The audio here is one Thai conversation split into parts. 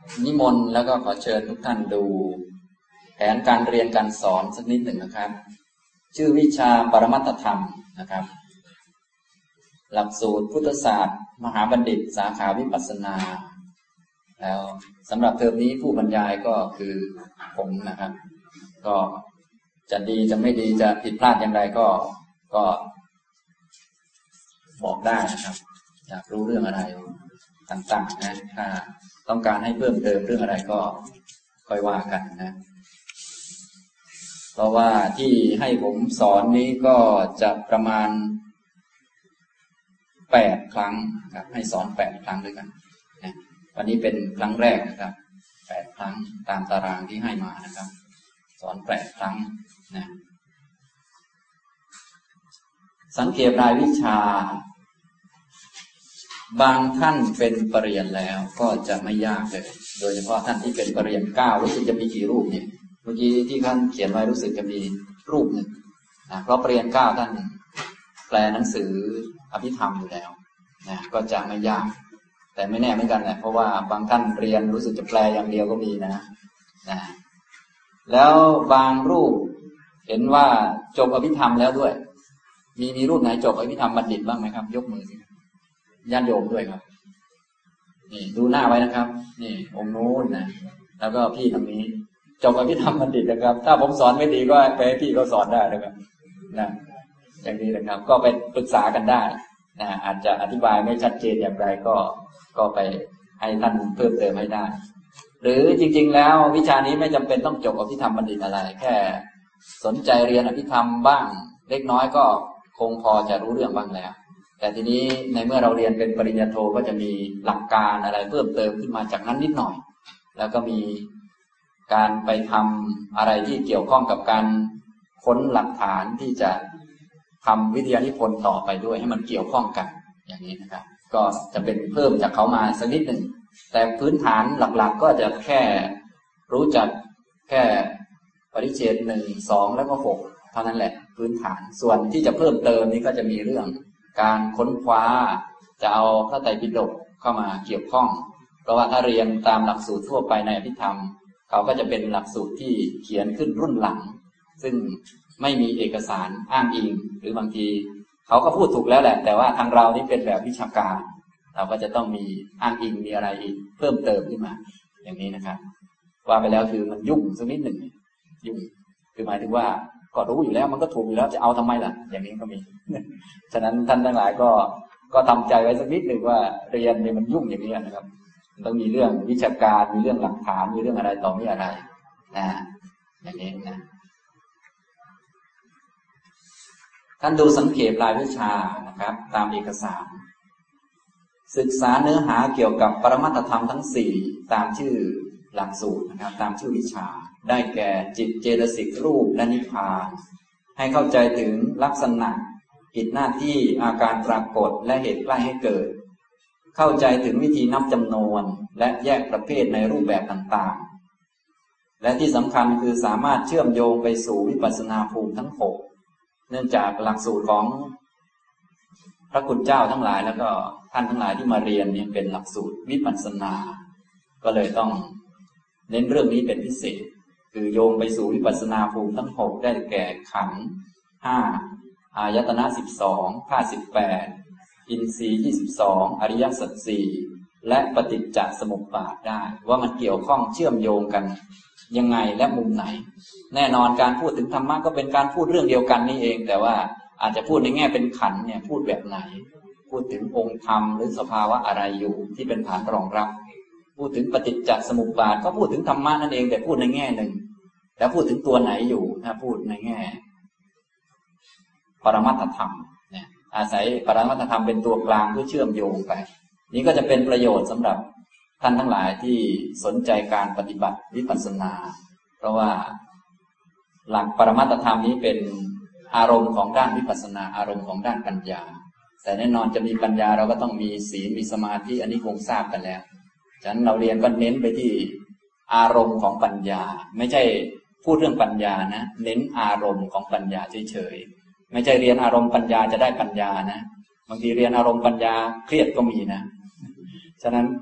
นิมนต์แล้วก็ขอเชิญทุกท่านดูแผนการเรียนการสอนสักนิดหนึ่งนะครับชื่อวิชาปรมัตถธรรมนะครับหลักสูตรพุทธศาสตร์มหาบัณฑิตสาขาวิปัสสนาแล้วสำหรับเทอมนี้ผู้บรรยายก็คือผมนะครับก็จะดีจะไม่ดีจะผิดพลาดอย่างไรก็บอกได้นะครับอยากรู้เรื่องอะไรต่างๆนะถ้าต้องการให้เพิ่มเติมเรื่องอะไรก็ค่อยว่ากันนะเพราะว่าที่ให้ผมสอนนี้ก็จะประมาณ8 ครั้งครับให้สอน8 ครั้งด้วยกันนะวันนี้เป็นครั้งแรกนะครับ8 ครั้งตามตารางที่ให้มานะครับสอน8 ครั้งนะสังเกตรายวิชาบางท่านเป็นปรริญญาแล้วก็จะไม่ยากเลยโดยเฉพาะท่านที่เป็นปรริญญา9รู้สึกจะมีกี่รูปเนี่ยเมื่อกี้ที่ท่านเขียนไว้รู้สึกจะมีรูปหนึ่งนะเพราะปรริญญา9ท่านแปลหนังสืออภิธรรมอยู่แล้วนะก็จะไม่ยากแต่ไม่แน่เหมือนกันแหละเพราะว่าบางท่านเรียนรู้สึกจะแปลอย่างเดียวก็มีนะแล้วบางรูปเห็นว่าจบอภิธรรมแล้วด้วยมีรูปไหนจบอภิธรรมบัณฑิตบ้างไหมครับยกมือสิญาติโยมด้วยครับนี่ดูหน้าไว้นะครับนี่องค์นู้นนะแล้วก็พี่ทางนี้จบอภิธรรมบัณฑิตนะครับถ้าผมสอนไม่ดีก็ไปให้พี่เขาสอนได้นะครับนะอย่างนี้นะครับก็ไปปรึกษากันได้นะอาจจะอธิบายไม่ชัดเจนอย่างไรก็ไปให้ท่านเพิ่มเติมให้ได้หรือจริงๆแล้ววิชานี้ไม่จำเป็นต้องจบอภิธรรมบัณฑิตอะไรแค่สนใจเรียนอภิธรรมบ้างเล็กน้อยก็คงพอจะรู้เรื่องบ้างแล้วแต่ทีนี้ในเมื่อเราเรียนเป็นปริญญาโทก็จะมีหลักการอะไรเพิ่มเติมขึ้นมาจากนั้นนิดหน่อยแล้วก็มีการไปทำอะไรที่เกี่ยวข้องกับการค้นหลักฐานที่จะทำวิทยานิพนธ์ต่อไปด้วยให้มันเกี่ยวข้องกันอย่างนี้นะครับก็จะเป็นเพิ่มจากเขามาสักนิดหนึ่งแต่พื้นฐานหลักๆก็จะแค่รู้จักแค่ปริเฉด1 2แล้วก็6เท่านั้นแหละพื้นฐานส่วนที่จะเพิ่มเติมนี้ก็จะมีเรื่องการค้นคว้าจะเอาพระไตรปิฎกเข้ามาเกี่ยวข้องเพราะว่าถ้าเรียนตามหลักสูตรทั่วไปในอภิธรรมเขาก็จะเป็นหลักสูตรที่เขียนขึ้นรุ่นหลังซึ่งไม่มีเอกสารอ้างอิงหรือบางทีเขาก็พูดถูกแล้วแหละแต่ว่าทางเรานี่เป็นแบบวิชาการเราก็จะต้องมีอ้างอิงมีอะไรอีกเพิ่มเติมขึ้นมาอย่างนี้นะครับว่าไปแล้วคือมันยุ่งสักนิดหนึ่งยุ่งคือหมายถึงว่าก็รู้อยู่แล้วมันก็ถูกอยู่แล้วจะเอาทำไมล่ะอย่างนี้ก็มีฉะนั้นท่านทั้งหลายก็ทำใจไว้สักนิดหนึ่งว่าเรียนเนี่ยมันยุ่งอย่างนี้นะครับมันต้องมีเรื่องวิชาการมีเรื่องหลักฐานมีเรื่องอะไรต่อมีอะไรอย่างนี้นะท่านดูสังเขปรายวิชานะครับตามเอกสารศึกษาเนื้อหาเกี่ยวกับปรมัตถธรรมทั้ง4ตามชื่อหลักสูตรนะครับตามชื่อวิชาได้แก่จิตเจตสิกรูปและนิพพานให้เข้าใจถึงลักษณะกิจหน้าที่อาการปรากฏและเหตุใกล้ให้เกิดเข้าใจถึงวิธีนับจำนวนและแยกประเภทในรูปแบบต่างๆและที่สำคัญคือสามารถเชื่อมโยงไปสู่วิปัสสนาภูมิทั้ง6เนื่องจากหลักสูตรของพระคุณเจ้าทั้งหลายแล้วก็ท่านทั้งหลายที่มาเรียนเนี่ยเป็นหลักสูตรวิปัสสนาก็เลยต้องเน้นเรื่องนี้เป็นพิเศษคือโยงไปสู่วิปัสสนาภูมิทั้ง6ได้แก่ขันธ์5อายตนะ12ธาตุ18อินทรีย์22อริยสัจ4และปฏิจจสมุปบาทได้ว่ามันเกี่ยวข้องเชื่อมโยงกันยังไงและมุมไหนแน่นอนการพูดถึงธรรมะก็เป็นการพูดเรื่องเดียวกันนี่เองแต่ว่าอาจจะพูดในแง่เป็นขันธ์เนี่ยพูดแบบไหนพูดถึงองค์ธรรมหรือสภาวะอะไรอยู่ที่เป็นฐานรองรับพูดถึงปฏิจจสมุปบาทก็พูดถึงธรรมะนั่นเองแต่พูดในแง่หนึ่งแล้วพูดถึงตัวไหนอยู่ถ้าพูดในแง่ปรมัตถธรรมเนี่ยอาศัยปรมัตถธรรมเป็นตัวกลางเพื่อเชื่อมโยงไปนี้ก็จะเป็นประโยชน์สำหรับท่านทั้งหลายที่สนใจการปฏิบัติวิปัสสนาเพราะว่าหลักปรมัตถธรรมนี้เป็นอารมณ์ของด้านวิปัสสนาอารมณ์ของด้านปัญญาแต่แน่นอนจะมีปัญญาเราก็ต้องมีศีลมีสมาธิอันนี้คงทราบกันแล้วฉะนั้นเราเรียนก็เน้นไปที่อารมณ์ของปัญญาไม่ใช่พูดเรื่องปัญญานะเน้นอารมณ์ของปัญญาเฉยๆไม่ใช่เรียนอารมณ์ปัญญาจะได้ปัญญานะบางทีเรียนอารมณ์ปัญญาเครียดก็มีนะฉะนั้น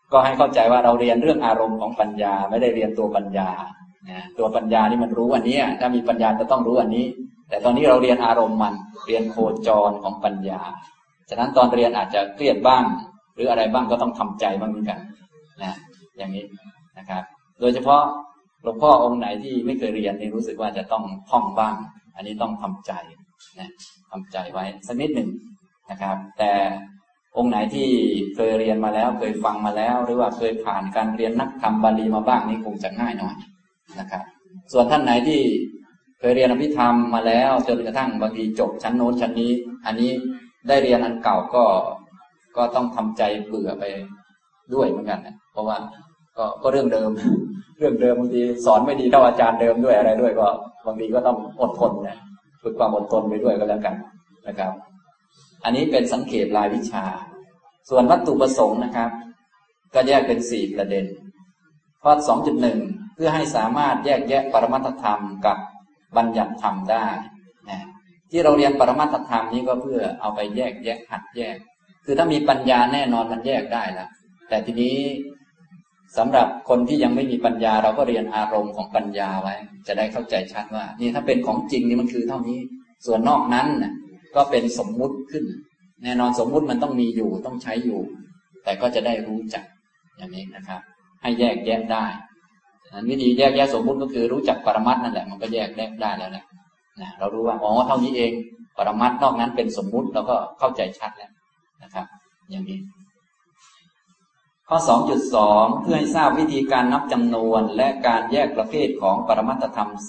ก็ให้เข้าใจว่าเราเรียนเรื่องอารมณ์ของปัญญาไม่ได้เรียนตัวปัญญาตัวปัญญานี่มันรู้อันนี้ถ้ามีปัญญาจะต้องรู้อันนี้แต่ตอนนี้เราเรียนอารมณ์มันเรียนโคจรของปัญญาฉะนั้นตอนเรียนอาจจะเครียดบ้างหรืออะไรบ้างก็ต้องทำใจบ้างเหมือนกันนะอย่างนี้นะครับโดยเฉพาะหลวงพ่อองค์ไหนที่ไม่เคยเรียนนี่รู้สึกว่าจะต้องท่องบ้างอันนี้ต้องทำใจนะทำใจไว้สักนิดหนึ่งนะครับแต่องค์ไหนที่เคยเรียนมาแล้วเคยฟังมาแล้วหรือว่าเคยผ่านการเรียนนักธรรมบาลีมาบ้างนี่คงจะง่ายหน่อยนะครับส่วนท่านไหนที่เคยเรียนอภิธรรมมาแล้วจนกระทั่งบางทีจบชั้นโน้นชั้นนี้อันนี้ได้เรียนอันเก่าก็ต้องทำใจเบื่อไปด้วยเหมือนกันนะเพราะว่าก็เรื่องเดิมบางทีสอนไม่ดีเท่าอาจารย์เดิมด้วยอะไรด้วยก็บางทีก็ต้องอดทนนะฝึกความอดทนไปด้วยก็แล้วกันนะครับอันนี้เป็นสังเขปรายวิชาส่วนวัตถุประสงค์นะครับก็แยกเป็น4ประเด็นข้อ 2.1 เพื่อให้สามารถแยกแยะปรมัตถธรรมกับบัญญัติธรรมได้นะที่เราเรียนปรมัตถธรรมนี้ก็เพื่อเอาไปแยกแยะหัดแยกคือถ้ามีปัญญาแน่นอนมันแยกได้แล้วแต่ทีนี้สำหรับคนที่ยังไม่มีปัญญาเราก็เรียนอารมณ์ของปัญญาไว้จะได้เข้าใจชัดว่านี่ถ้าเป็นของจริงนี่มันคือเท่านี้ส่วนนอกนั้นนะก็เป็นสมมุติขึ้นแน่นอนสมมุติมันต้องมีอยู่ต้องใช้อยู่แต่ก็จะได้รู้จักอย่างนี้นะครับให้แยกแยะได้วิธีแยกแยะสมมุติก็คือรู้จักปรมัตถ์นั่นแหละมันก็แยกแยะได้แล้วนะเรารู้ว่าอ๋อเท่านี้เองปรมัตถ์นอกนั้นเป็นสมมุติเราก็เข้าใจชัดแล้วนะครับอย่างนี้ข้อ 2.2 เพื่อให้ทราบวิธีการนับจำนวนและการแยกประเภทของปรมัตถธรรม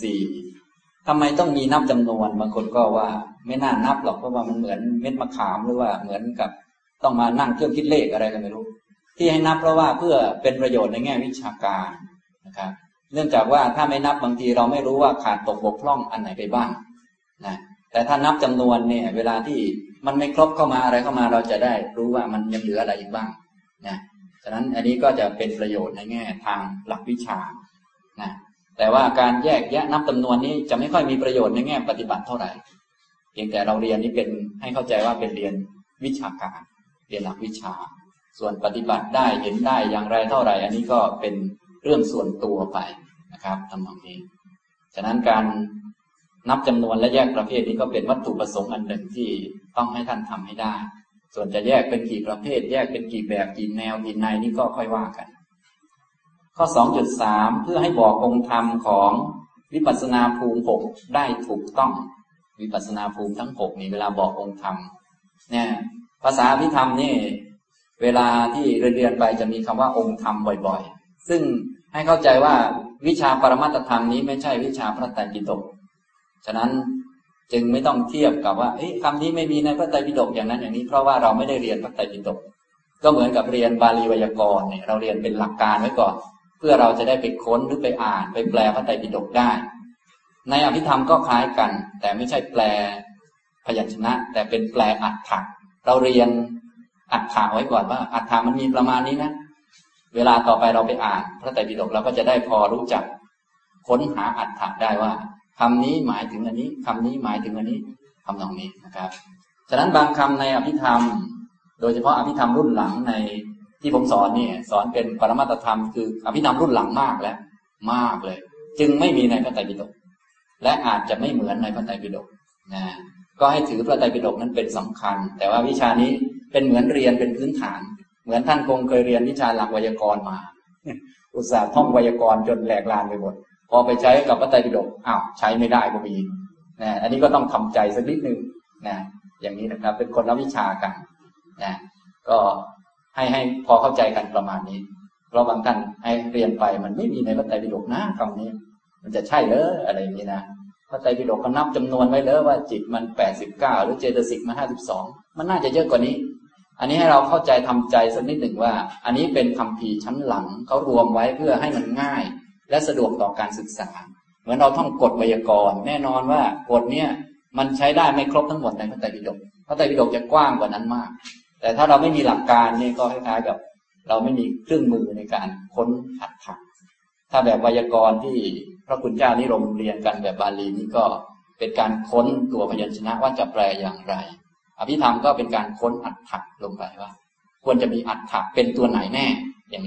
4ทำไมต้องมีนับจำนวนบางคนก็ว่าไม่น่านับหรอกเพราะว่ามันเหมือนเม็ดมะขามหรือว่าเหมือนกับต้องมานั่งเครื่องคิดเลขอะไรกันไม่รู้ที่ให้นับเพราะว่าเพื่อเป็นประโยชน์ในแง่วิชาการนะครับเนื่องจากว่าถ้าไม่นับบางทีเราไม่รู้ว่าขาดตกบกพร่องอันไหนไปบ้างนะแต่ถ้านับจำนวนเนี่ยเวลาที่มันไม่ครบเข้ามาอะไรเข้ามาเราจะได้รู้ว่ามันยังเหลืออะไรอีกบ้างนะฉะนั้นอันนี้ก็จะเป็นประโยชน์ในแง่ทางหลักวิชานะแต่ว่าการแยกแยะนับจำนวนนี้จะไม่ค่อยมีประโยชน์ในแง่ปฏิบัติเท่าไหร่เพียงแต่เราเรียนนี้เป็นให้เข้าใจว่าเป็นเรียนวิชาการเรียนหลักวิชาส่วนปฏิบัติได้เห็นได้อย่างไรเท่าไหร่อันนี้ก็เป็นเรื่องส่วนตัวไปนะครับทำตรงนี้ฉะนั้นการนับจำนวนและแยกประเภทนี้ก็เป็นวัตถุประสงค์อันหนึ่งที่ต้องให้ท่านทำให้ได้ส่วนจะแยกเป็นกี่ประเภทแยกเป็นกี่แบบกี่แนวกี่ในนี่ก็ค่อยว่ากันข้อ 2.3 เพื่อให้บอกองค์ธรรมของวิปัสสนาภูมิ6ได้ถูกต้องวิปัสสนาภูมิทั้ง6นี่เวลาบอกองค์ธรรมเนี่ยภาษาอภิธรรมนี่เวลาที่เรียนไปจะมีคำว่าองค์ธรรมบ่อยๆซึ่งให้เข้าใจว่าวิชาปรมัตถธรรมนี้ไม่ใช่วิชาพระไตรปิฎกฉะนั้นจึงไม่ต้องเทียบกับว่าคำนี้ไม่มีในพระไตรปิฎกอย่างนั้นอย่างนี้เพราะว่าเราไม่ได้เรียนพระไตรปิฎกก็เหมือนกับเรียนบาลีไวยากรณ์เนี่ยเราเรียนเป็นหลักการไว้ก่อนเพื่อเราจะได้ไปค้นหรือไปอ่านไปแปลพระไตรปิฎกได้ในอภิธรรมก็คล้ายกันแต่ไม่ใช่แปลพยัญชนะแต่เป็นแปลอรรถะเราเรียนอรรถะไว้ก่อนว่าอรรถะมันมีประมาณนี้นะเวลาต่อไปเราไปอ่านพระไตรปิฎกเราก็จะได้พอรู้จักค้นหาอรรถะได้ว่าคำนี้หมายถึงอันนี้คำนี้หมายถึงอันนี้คำนองนี้นะครับฉะนั้นบางคำในอภิธรรมโดยเฉพาะอภิธรรมรุ่นหลังในที่ผมสอนนี่สอนเป็นปรมัตถธรรมคืออภิธรรมรุ่นหลังมากแล้วมากเลยจึงไม่มีในพระไตรปิฎกและอาจจะไม่เหมือนในพระไตรปิฎกนะก็ให้ถือพระไตรปิฎกนั้นเป็นสำคัญแต่ว่าวิชานี้เป็นเหมือนเรียนเป็นพื้นฐานเหมือนท่านคงเคยเรียนวิชาหลักไวยากรณ์มาอุตส่าห์ท่องไวยากรณ์จนแหลกลานไปหมดพอไปใช้กับพระไตรปิฎกอ้าวใช้ไม่ได้ก็มีนะอันนี้ก็ต้องทำใจสักนิดนึงนะอย่างนี้นะครับเป็นคนละวิชากันนะก็ให้พอเข้าใจกันประมาณนี้เพราะบางท่านให้เรียนไปมันไม่มีในพระไตรปิฎกนะคำนี้มันจะใช่เหรออะไรอย่างนี้นะพระไตรปิฎกก็นับจำนวนไว้เลยว่าจิตมัน89หรือเจตสิกมัน52มันน่าจะเยอะกว่านี้อันนี้ให้เราเข้าใจทำใจสักนิดหนึ่งว่าอันนี้เป็นคัมภีร์ชั้นหลังเขารวมไว้เพื่อให้มันง่ายและสะดวกต่อการศึกษาเหมือนเราท่องกฎไวยากรณ์แน่นอนว่ากฎเนี้ยมันใช้ได้ไม่ครบทั้งหมดในพระไตรปิฎกพระไตรปิฎกจะกว้างกว่านั้นมากแต่ถ้าเราไม่มีหลักการนี่ก็คล้ายๆกับเราไม่มีเครื่องมือในการค้นอรรถะถ้าแบบไวยากรณ์ที่พระคุณเจ้านิยมเรียนกันแบบบาลีนี่ก็เป็นการค้นตัวพยัญชนะว่าจะแปลอย่างไรอภิธรรมก็เป็นการค้นอรรถะลงไปว่าควรจะมีอรรถะเป็นตัวไหนแน่อย่างนี้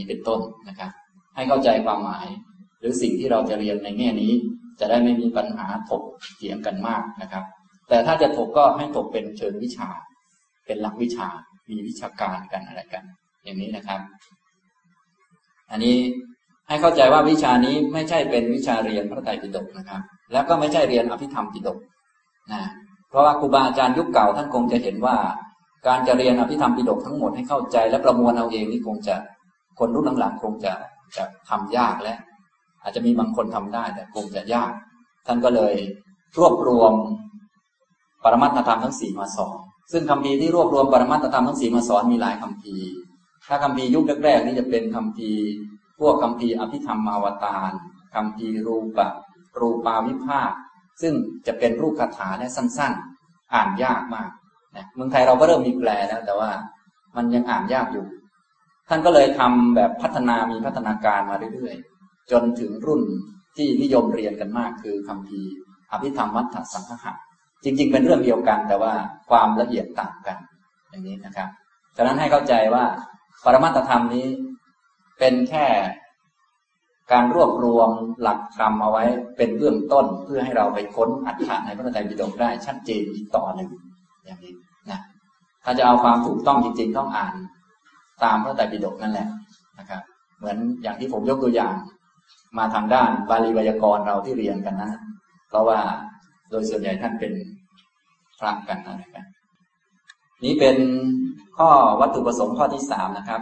นี้เป็นต้นนะครับให้เข้าใจความหมายหรือสิ่งที่เราจะเรียนในแง่นี้จะได้ไม่มีปัญหาถกเถียงกันมากนะครับแต่ถ้าจะถกก็ให้ถกเป็นเชิงวิชาเป็นหลักวิชามีวิชาการกันอะไรกันอย่างนี้นะครับอันนี้ให้เข้าใจว่าวิชานี้ไม่ใช่เป็นวิชาเรียนพระไตรปิฎกนะครับแล้วก็ไม่ใช่เรียนอภิธรรมปิฎกนะเพราะว่าครูบาอาจารย์ยุคเก่าท่านคงจะเห็นว่าการจะเรียนอภิธรรมปิฎกทั้งหมดให้เข้าใจและประมวลเอาเองนี่คงจะคนรุ่นหลังๆคงจะทำยากและอาจจะมีบางคนทำได้แต่คงจะยากท่านก็เลยรวบรวมปรมัตถธรรมทั้ง4มาสอนซึ่งคัมภีร์ที่รวบรวมปรมัตถธรรมทั้ง4มาสอนมีหลายคัมภีร์ถ้าคัมภีร์ยุคแรกๆนี่จะเป็นคัมภีร์พวกคัมภีร์อภิธรรมอวตารคัมภีร์รูปาวิภาคซึ่งจะเป็นรูปคาถาและสั้นๆอ่านยากมากนะเมืองไทยเราก็เริ่มมีแปลแล้วแต่ว่ามันยังอ่านยากอยู่ท่านก็เลยทำแบบพัฒนาการมาเรื่อยๆจนถึงรุ่นที่นิยมเรียนกันมากคือคัมภีร์อภิธรรมมัฏฐสังฆะจริงๆเป็นเรื่องเดียวกันแต่ว่าความละเอียดต่างกันอย่างนี้นะครับฉะนั้นให้เข้าใจว่าปรมัตถธรรมนี้เป็นแค่การรวบรวมหลักธรรมเอาไว้เป็นเบื้องต้นเพื่อให้เราไปค้นอรรถะในพระไตรปิฎกได้ชัดเจนอีกต่อหนึ่งอย่างนี้นะถ้าจะเอาความถูกต้องจริงๆต้องอ่านตามพระไตรปิฎกนั่นแหละนะครับเหมือนอย่างที่ผมยกตัวอย่างมาทางด้านบาลีไวยากรณ์เราที่เรียนกันนะเพราะว่าโดยส่วนใหญ่ท่านเป็นพระกันนะครับนี้เป็นข้อวัตถุประสงค์ข้อที่3นะครับ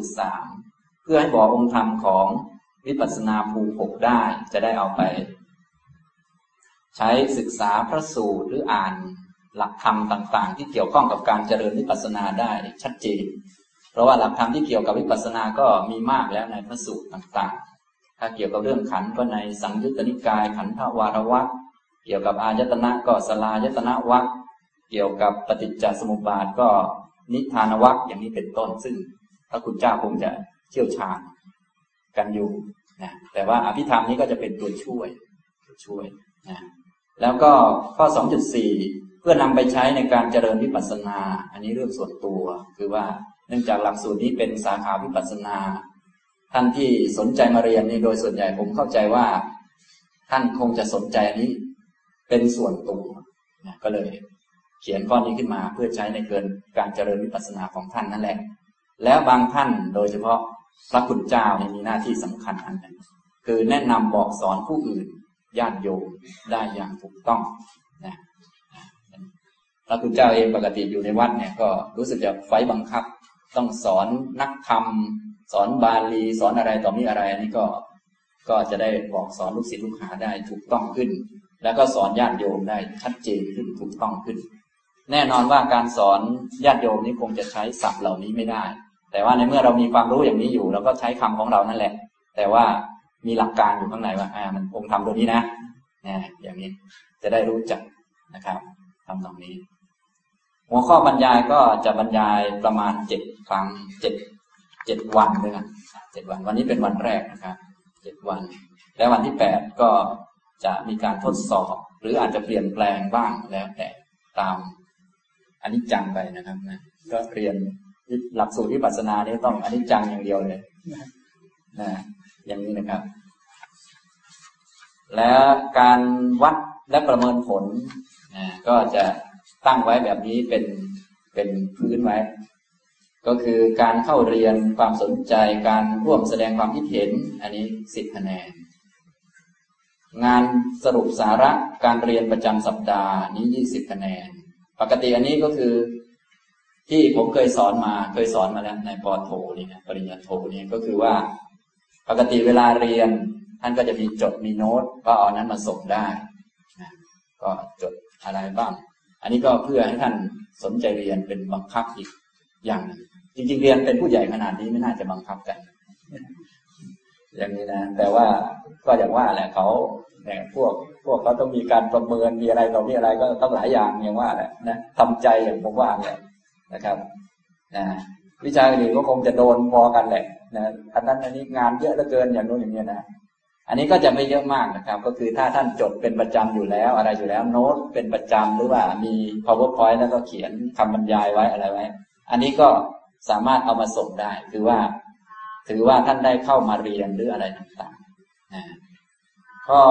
2.3 เพื่อให้บอกองค์ธรรมของวิปัสสนาภูมิ6ได้จะได้เอาไปใช้ศึกษาพระสูตรหรืออ่านหลักธรรมต่างๆที่เกี่ยวข้องกับการเจริญวิปัสสนาได้ชัดเจนเพราะว่าหลักธรรมที่เกี่ยวกับวิปัสสนาก็มีมากแล้วในพระสูตรต่างๆถ้าเกี่ยวกับเรื่องขันธ์ก็ในสังยุตตนิกายขันธวารวรรคเกี่ยวกับอายตนะก็สลายตนะวรรคเกี่ยวกับปฏิจจสมุปบาทก็นิทานวรรคอย่างนี้เป็นต้นซึ่งพระคุณเจ้าคงจะเชี่ยวชาญกันอยู่นะแต่ว่าอภิธรรมนี้ก็จะเป็นตัวช่วยนะแล้วก็ข้อ 2.4 เพื่อนำไปใช้ในการเจริญวิปัสสนาอันนี้เรื่องส่วนตัวคือว่าเนื่องจากหลักสูตรนี้เป็นสาขาวิปัสสนาท่านที่สนใจมาเรียนนี่โดยส่วนใหญ่ผมเข้าใจว่าท่านคงจะสนใจอันนี้เป็นส่วนตัวนะก็เลยเขียนข้อนี้ขึ้นมาเพื่อใช้ในการเจริญวิปัสสนาของท่านนั่นแหละแล้วบางท่านโดยเฉพาะพระคุณเจ้านี่มีหน้าที่สำคัญอันหนึ่งคือแนะนำบอกสอนผู้อื่นญาติโยมได้อย่างถูกต้องนะพระคุณเจ้าเองปกติอยู่ในวัดเนี่ยก็รู้สึกจะไฟบังคับต้องสอนนักธรรมสอนบาลีสอนอะไรต่อมีอะไรนี่ก็จะได้บอกสอนลูกศิษย์ลูกหาได้ถูกต้องขึ้นแล้วก็สอนญาติโยมได้ชัดเจนขึ้นถูกต้องขึ้นแน่นอนว่าการสอนญาติโยมนี้คงจะใช้ศัพท์เหล่านี้ไม่ได้แต่ว่าในเมื่อเรามีความรู้อย่างนี้อยู่เราก็ใช้คำของเรานั่นแหละแต่ว่ามีหลักการอยู่ข้างในว่ามันองค์ธรรมตัวนี้นะอย่างนี้จะได้รู้จักนะครับทำตรงนี้หัวข้อบรรยายก็จะบรรยายประมาณ7 ครั้ง7 วันด้วยกัน7 วันวันนี้เป็นวันแรกนะครับ7 วันและวันที่8ก็จะมีการทดสอบหรืออาจจะเปลี่ยนแปลงบ้างแล้วแต่ตามอนิจจังไปนะครับนะก็เรียนหลักสูตรวิปัสสนานี่ต้องอนิจจังอย่างเดียวเลยนะอย่างนี้นะครับแล้วการวัดและประเมินผลก็จะตั้งไว้แบบนี้เป็นพื้นไว้ก็คือการเข้าเรียนความสนใจการร่วมแสดงความคิดเห็นอันนี้10 คะแนนงานสรุปสาระการเรียนประจำสัปดาห์นี้20 คะแนนปกติอันนี้ก็คือที่ผมเคยสอนมาแล้วในป.โทนี่นะปริญญาโทนี่ก็คือว่าปกติเวลาเรียนท่านก็จะมีจดมีโน้ตก็เอานั้นมาส่งได้นะก็จดอะไรบ้างอันนี้ก็เพื่อให้ท่านสนใจเรียนเป็นบังคับอีกอย่างนึงจริงๆเรียนเป็นผู้ใหญ่ขนาดนี้ไม่น่าจะบังคับกันอย่างนี้นะแต่ว่าก็อย่างว่าแหละเขาเนี่ยพวกเขาต้องมีการประเมินมีอะไรต่อมีอะไรก็ต้องหลายอย่างอย่างว่าแหละนะทำใจอย่างผมว่าเนี่ยนะครับวิชาอื่นก็คงจะโดนพอกันแหละนะอันนั้นอันนี้งานเยอะเหลือเกินอย่างโน้นอย่างนี้นะอันนี้ก็จะไม่เยอะมากนะครับก็คือถ้าท่านจดเป็นประจำอยู่แล้วอะไรอยู่แล้วโน้ตเป็นประจำหรือว่ามี PowerPoint แล้วก็เขียนคำบรรยายไว้อะไรไว้อันนี้ก็สามารถเอามาส่งได้คือว่าถือว่าท่านได้เข้ามาเรียนหรืออะไรต่างๆข้อ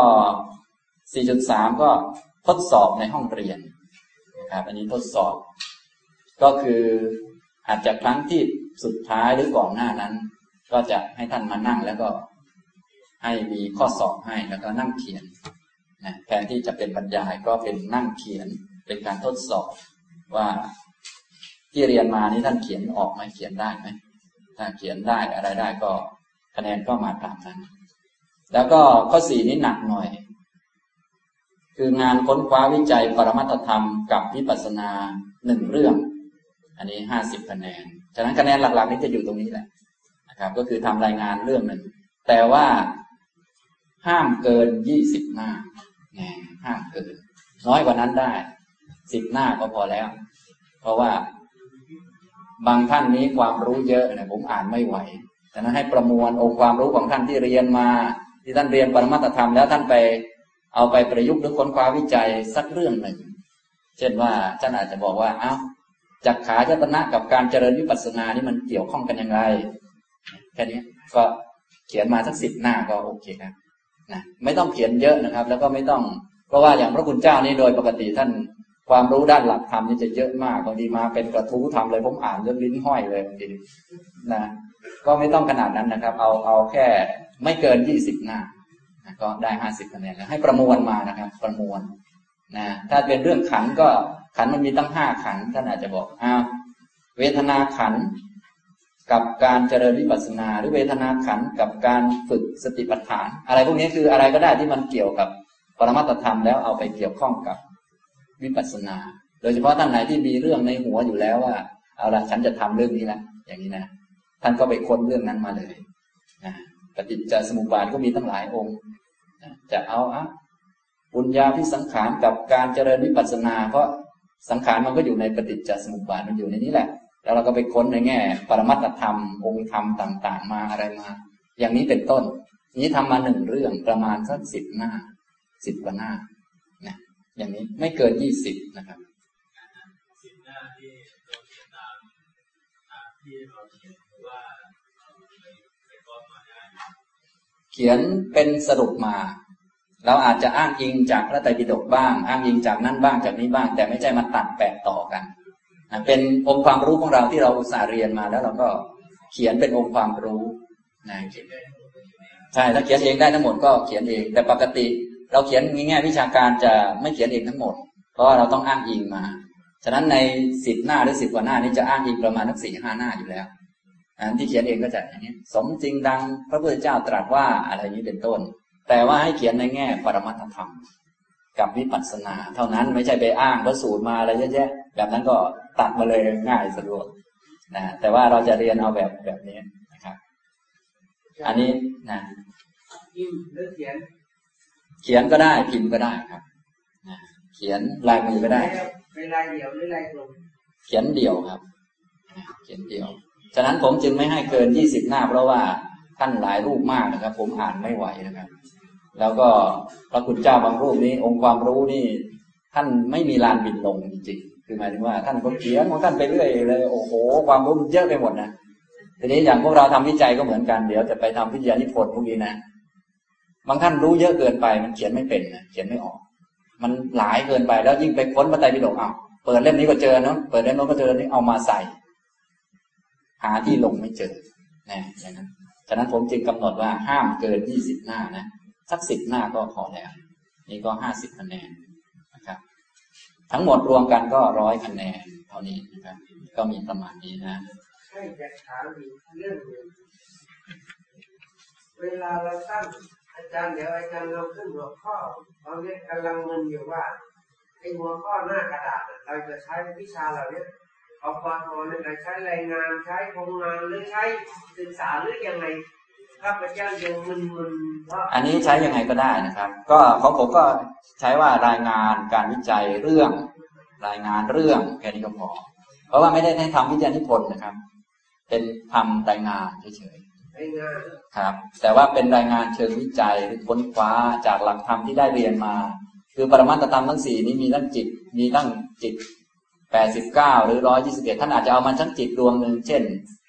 4.3 ก็ทดสอบในห้องเรียนนะครับอันนี้ทดสอบก็คืออาจจะครั้งที่สุดท้ายหรือก่อนหน้านั้นก็จะให้ท่านมานั่งแล้วก็ให้มีข้อสอบให้แล้วก็นั่งเขียนนะแทนที่จะเป็นบรรยายก็เป็นนั่งเขียนเป็นการทดสอบว่าที่เรียนมานี้ท่านเขียนออกไหมเขียนได้ไหมถ้าเขียนได้อะไรได้ก็คะแนนก็มาตามนั้นแล้วก็ข้อ 4นี้หนักหน่อยคืองานค้นคว้าวิจัยปรมัตถธรรมกับวิปัสสนา1เรื่องอันนี้50คะแนนฉะนั้นคะแนนหลักๆนี้จะอยู่ตรงนี้แหละนะครับก็คือทำรายงานเรื่องหนึ่งแต่ว่าห้ามเกิน20 หน้าห้ามเกินน้อยกว่านั้นได้10 หน้าก็พอแล้วเพราะว่าบางท่านนี้ความรู้เยอะเนี่ยผมอ่านไม่ไหวฉะนั้นให้ประมวลองค์ความรู้ของท่านที่เรียนมาที่ท่านเรียนปรมัตถธรรมแล้วท่านไปเอาไปประยุกต์หรือค้นคว้าวิจัยสักเรื่องหนึ่งเช่นว่าท่านอาจจะบอกว่าเอ้าจักขาญาตนะกับการเจริญวิปัสสนานี่มันเกี่ยวข้องกันยังไงแค่นี้ก็เขียนมาสัก10 หน้าก็โอเคครับนะไม่ต้องเขียนเยอะนะครับแล้วก็ไม่ต้องเพราะว่าอย่างพระคุณเจ้านี่โดยปกติท่านความรู้ด้านหลักธรรมนี่จะเยอะมากบางทีมาเป็นกระทู้ธรรมเลยผมอ่านจนลิ้นห้อยเลยบางทีนะก็ไม่ต้องขนาดนั้นนะครับเอาแค่ไม่เกิน20 หน้าก็ได้50 คะแนนแล้วให้ประมวลมานะครับประมวลนะถ้าเป็นเรื่องขันก็ขันมันมีตั้ง5 ขันท่านอาจจะบอกเวทนาขันกับการเจริญวิปัสสนาหรือเวทนาขันกับการฝึกสติปัฏฐานอะไรพวกนี้คืออะไรก็ได้ที่มันเกี่ยวกับปรมัตถธรรมแล้วเอาไปเกี่ยวข้องกับวิปัสสนาโดยเฉพาะท่านไหนที่มีเรื่องในหัวอยู่แล้วว่าเอาละฉันจะทำเรื่องนี้ละอย่างนี้นะท่านก็ไปค้นเรื่องนั้นมาเลยปฏิจจสมุปบาทก็มีตั้งหลายองค์จะเอาปุญญาภิสังขารกับการเจริญวิปัสสนาเพราะสังขารมันก็อยู่ในปฏิจจสมุปบาทมันอยู่ในนี้แหละแล้วเราก็ไปค้นในแง่ปรมัตถธรรมองค์ธรรมต่างๆมาอะไรมาอย่างนี้เป็นต้นนี้ทำมา1 เรื่องประมาณสัก10 หน้า10 กว่าหน้านะอย่างนี้ไม่เกิน20นะครับ 10 หน้าที่เราเขียนตามที่เราเขียนว่าไปก้อนมาได้เขียนเป็นสรุปมาเราอาจจะอ้างอิงจากพระไตรปิฎกบ้างอ้างอิงจากนั้นบ้างจากนี้บ้างแต่ไม่ใช่มาตัดแปะต่อกันเป็นองค์ความรู้ของเราที่เราอุตส่าห์เรียนมาแล้วเราก็เขียนเป็นองค์ความรู้นะใช่ถ้าเขียนเองได้ทั้งหมดก็เขียนเองแต่ปกติเราเขียนในแง่วิชาการจะไม่เขียนเองทั้งหมดเพราะว่าเราต้องอ้างอิงมาฉะนั้นใน10 หน้าหรือ10 กว่าหน้านี้จะอ้างอิงประมาณสัก4-5 หน้าอยู่แล้วที่เขียนเองก็จะอย่างนี้สมจริงดังพระพุทธเจ้าตรัสว่าอะไรนี้เป็นต้นแต่ว่าให้เขียนในแง่ปรมัตถธรรมกับวิปัสสนาเท่านั้นไม่ใช่ไปอ้างพระสูตรมาอะไรเยอะแยะแบบนั้นก็ตัดมาเลยง่ายสะดวกนะแต่ว่าเราจะเรียนเอาแบบนี้นะครับอันนี้นะพิมพ์หรือเขียนก็ได้พิมพ์ก็ได้ครับนะเขียนลายมือก็ได้เป็นลายเดี่ยวหรือลายกลมเขียนเดี่ยวครับเขียนเดี่ยวฉะนั้นผมจึงไม่ให้เกิน20 หน้าเพราะว่าท่านหลายรูปมากนะครับผมอ่านไม่ไหวนะครับแล้วก็พระคุณเจ้าบางรูปนี้องค์ความรู้นี่ท่านไม่มีลานบินลงจริงๆคือหมายถึงว่าท่านก็เขียนของท่านไปเรื่อยเลยโอ้โหความรู้เยอะไปหมดนะทีนี้อย่างพวกเราทำวิจัยก็เหมือนกันเดี๋ยวจะไปทำวิทยานิพนธ์พวกนี้นะบางท่านรู้เยอะเกินไปมันเขียนไม่เป็นนะเขียนไม่ออกมันหลายเกินไปแล้วยิ่งไปค้นพระไตรปิฎกเปิดเล่มนี้ก็เจอเนาะเปิดเล่มโน้นก็เจอนี่เอามาใส่หาที่ลงไม่เจอนะอย่างนั้นฉะนั้นผมจึงกำหนดว่าห้ามเกิน20 หน้านะสัก10 หน้าก็พอแล้วนี่ก็50 คะแนนนะครับทั้งหมดรวมกันก็100 คะแนนเท่านี้นะครับก็มีประมาณนี้นะใช่จะถามอีกเรื่องนึงเวลาเราตั้งอาจารย์เดี๋ยวอาจารย์เราขึ้นหัวข้อตอนนี้กำลังมึนอยู่ว่าไอ้หัวข้อหน้ากระดาษเราจะใช้วิชาเหล่านี้เอาปทเนี่ยเราใช้รายงานใช้โครงงานหรือใช้ศึกษาหรือยังไงข้าพเจ้ายังมึนอันนี้ใช้ยังไงก็ได้นะครับก็ของผมก็ใช้ว่ารายงานการวิจัยเรื่องรายงานเรื่องแค่นี้ก็พอเพราะว่าไม่ได้ให้ทำวิทยานิพนธ์นะครับเป็นทำรายงานเฉยๆครับแต่ว่าเป็นรายงานเชิงวิจัยหรือค้นคว้าจากหลักธรรมที่ได้เรียนมาคือปรมัตถธรรมทั้ง4นี้มีตั้งจิต89หรือ121ท่านอาจจะเอามาทั้งจิตดวงนึงเช่น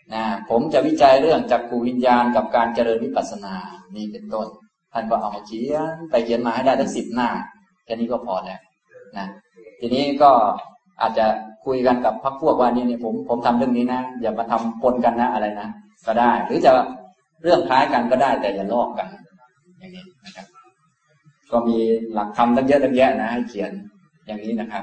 ผมจะวิจัยเรื่องจักขุวิญญาณกับการเจริญวิปัสสนานี่เป็นต้นท่านก็เอามาเขียนไปเขียนมาให้ได้ทั้ง10 หน้าแค่นี้ก็พอแล้วนะทีนี้ก็อาจจะคุยกันกับพรรคพวกว่านี่ผมทำเรื่องนี้นะอย่ามาทำปนกันนะอะไรนะก็ได้หรือจะเรื่องคล้ายกันก็ได้แต่อย่าลอกกันอย่างนี้นะครับก็มีหลักธรรมตั้งเยอะตั้งแยะนะให้เขียนอย่างนี้นะครับ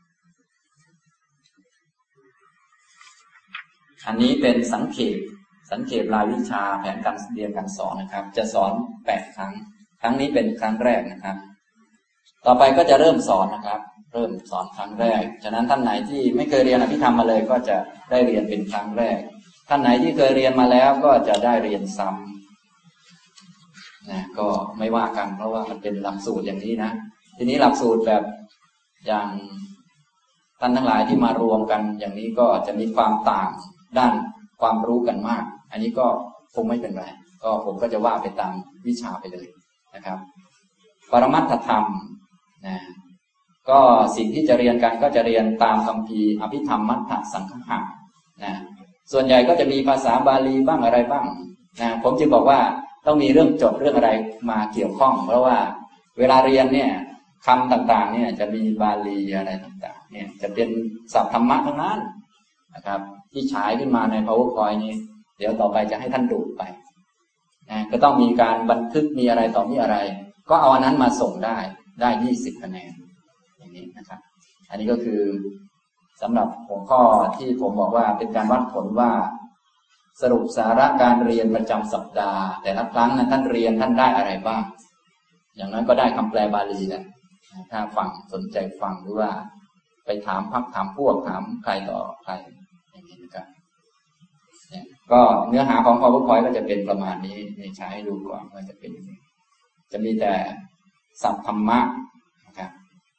อันนี้เป็นสังเขปรายวิชาแผนการเรียนการสอนนะครับจะสอน8 ครั้งครั้งนี้เป็นครั้งแรกนะครับต่อไปก็จะเริ่มสอนนะครับเริ่มสอนครั้งแรกฉะนั้นท่านไหนที่ไม่เคยเรียนอภิธรรมมาเลยก็จะได้เรียนเป็นครั้งแรกท่านไหนที่เคยเรียนมาแล้วก็จะได้เรียนซ้ำนะก็ไม่ว่ากันเพราะว่ามันเป็นหลักสูตรอย่างนี้นะทีนี้หลักสูตรแบบอย่างท่านทั้งหลายที่มารวมกันอย่างนี้ก็จะมีความต่างด้านความรู้กันมากอันนี้ก็คงไม่เป็นไรก็ผมก็จะว่าไปตามวิชาไปเลยนะครับปรมัตถธรรมนะก็สิ่งที่จะเรียนกันก็จะเรียนตามคัมภีร์อภิธรรมมัทธสังฆะนะส่วนใหญ่ก็จะมีภาษาบาลีบ้างอะไรบ้างนะผมจึงบอกว่าต้องมีเรื่องจดเรื่องอะไรมาเกี่ยวข้องเพราะว่าเวลาเรียนเนี่ยคำต่างๆเนี่ยจะมีบาลีอะไรต่างๆเนี่ยจะเป็นศัพท์ธรรมะทั้งนั้นนะครับที่ฉายขึ้นมาใน PowerPoint นี้เดี๋ยวต่อไปจะให้ท่านดูไปนะก็ต้องมีการบันทึกมีอะไรต่อมีอะไรก็เอาอันนั้นมาส่งได้20 คะแนนอย่างนี้นะครับอันนี้ก็คือสำหรับหัวข้อที่ผมบอกว่าเป็นการวัดผลว่าสรุปสาระการเรียนประจำสัปดาห์แต่ละครั้งนั้นท่านเรียนท่านได้อะไรบ้างอย่างนั้นก็ได้คำแปลบาลีแหละถ้าฟังสนใจฟังหรือว่าไปถามพรรคถามพวกถามใครต่อใครอย่างนี้นะครับก็เนื้อหาของ PowerPoint ก็จะเป็นประมาณนี้ใช้ให้ดูก่อนว่าจะเป็นยังไงจะมีแต่ศัพท์ธรรมะนะครับ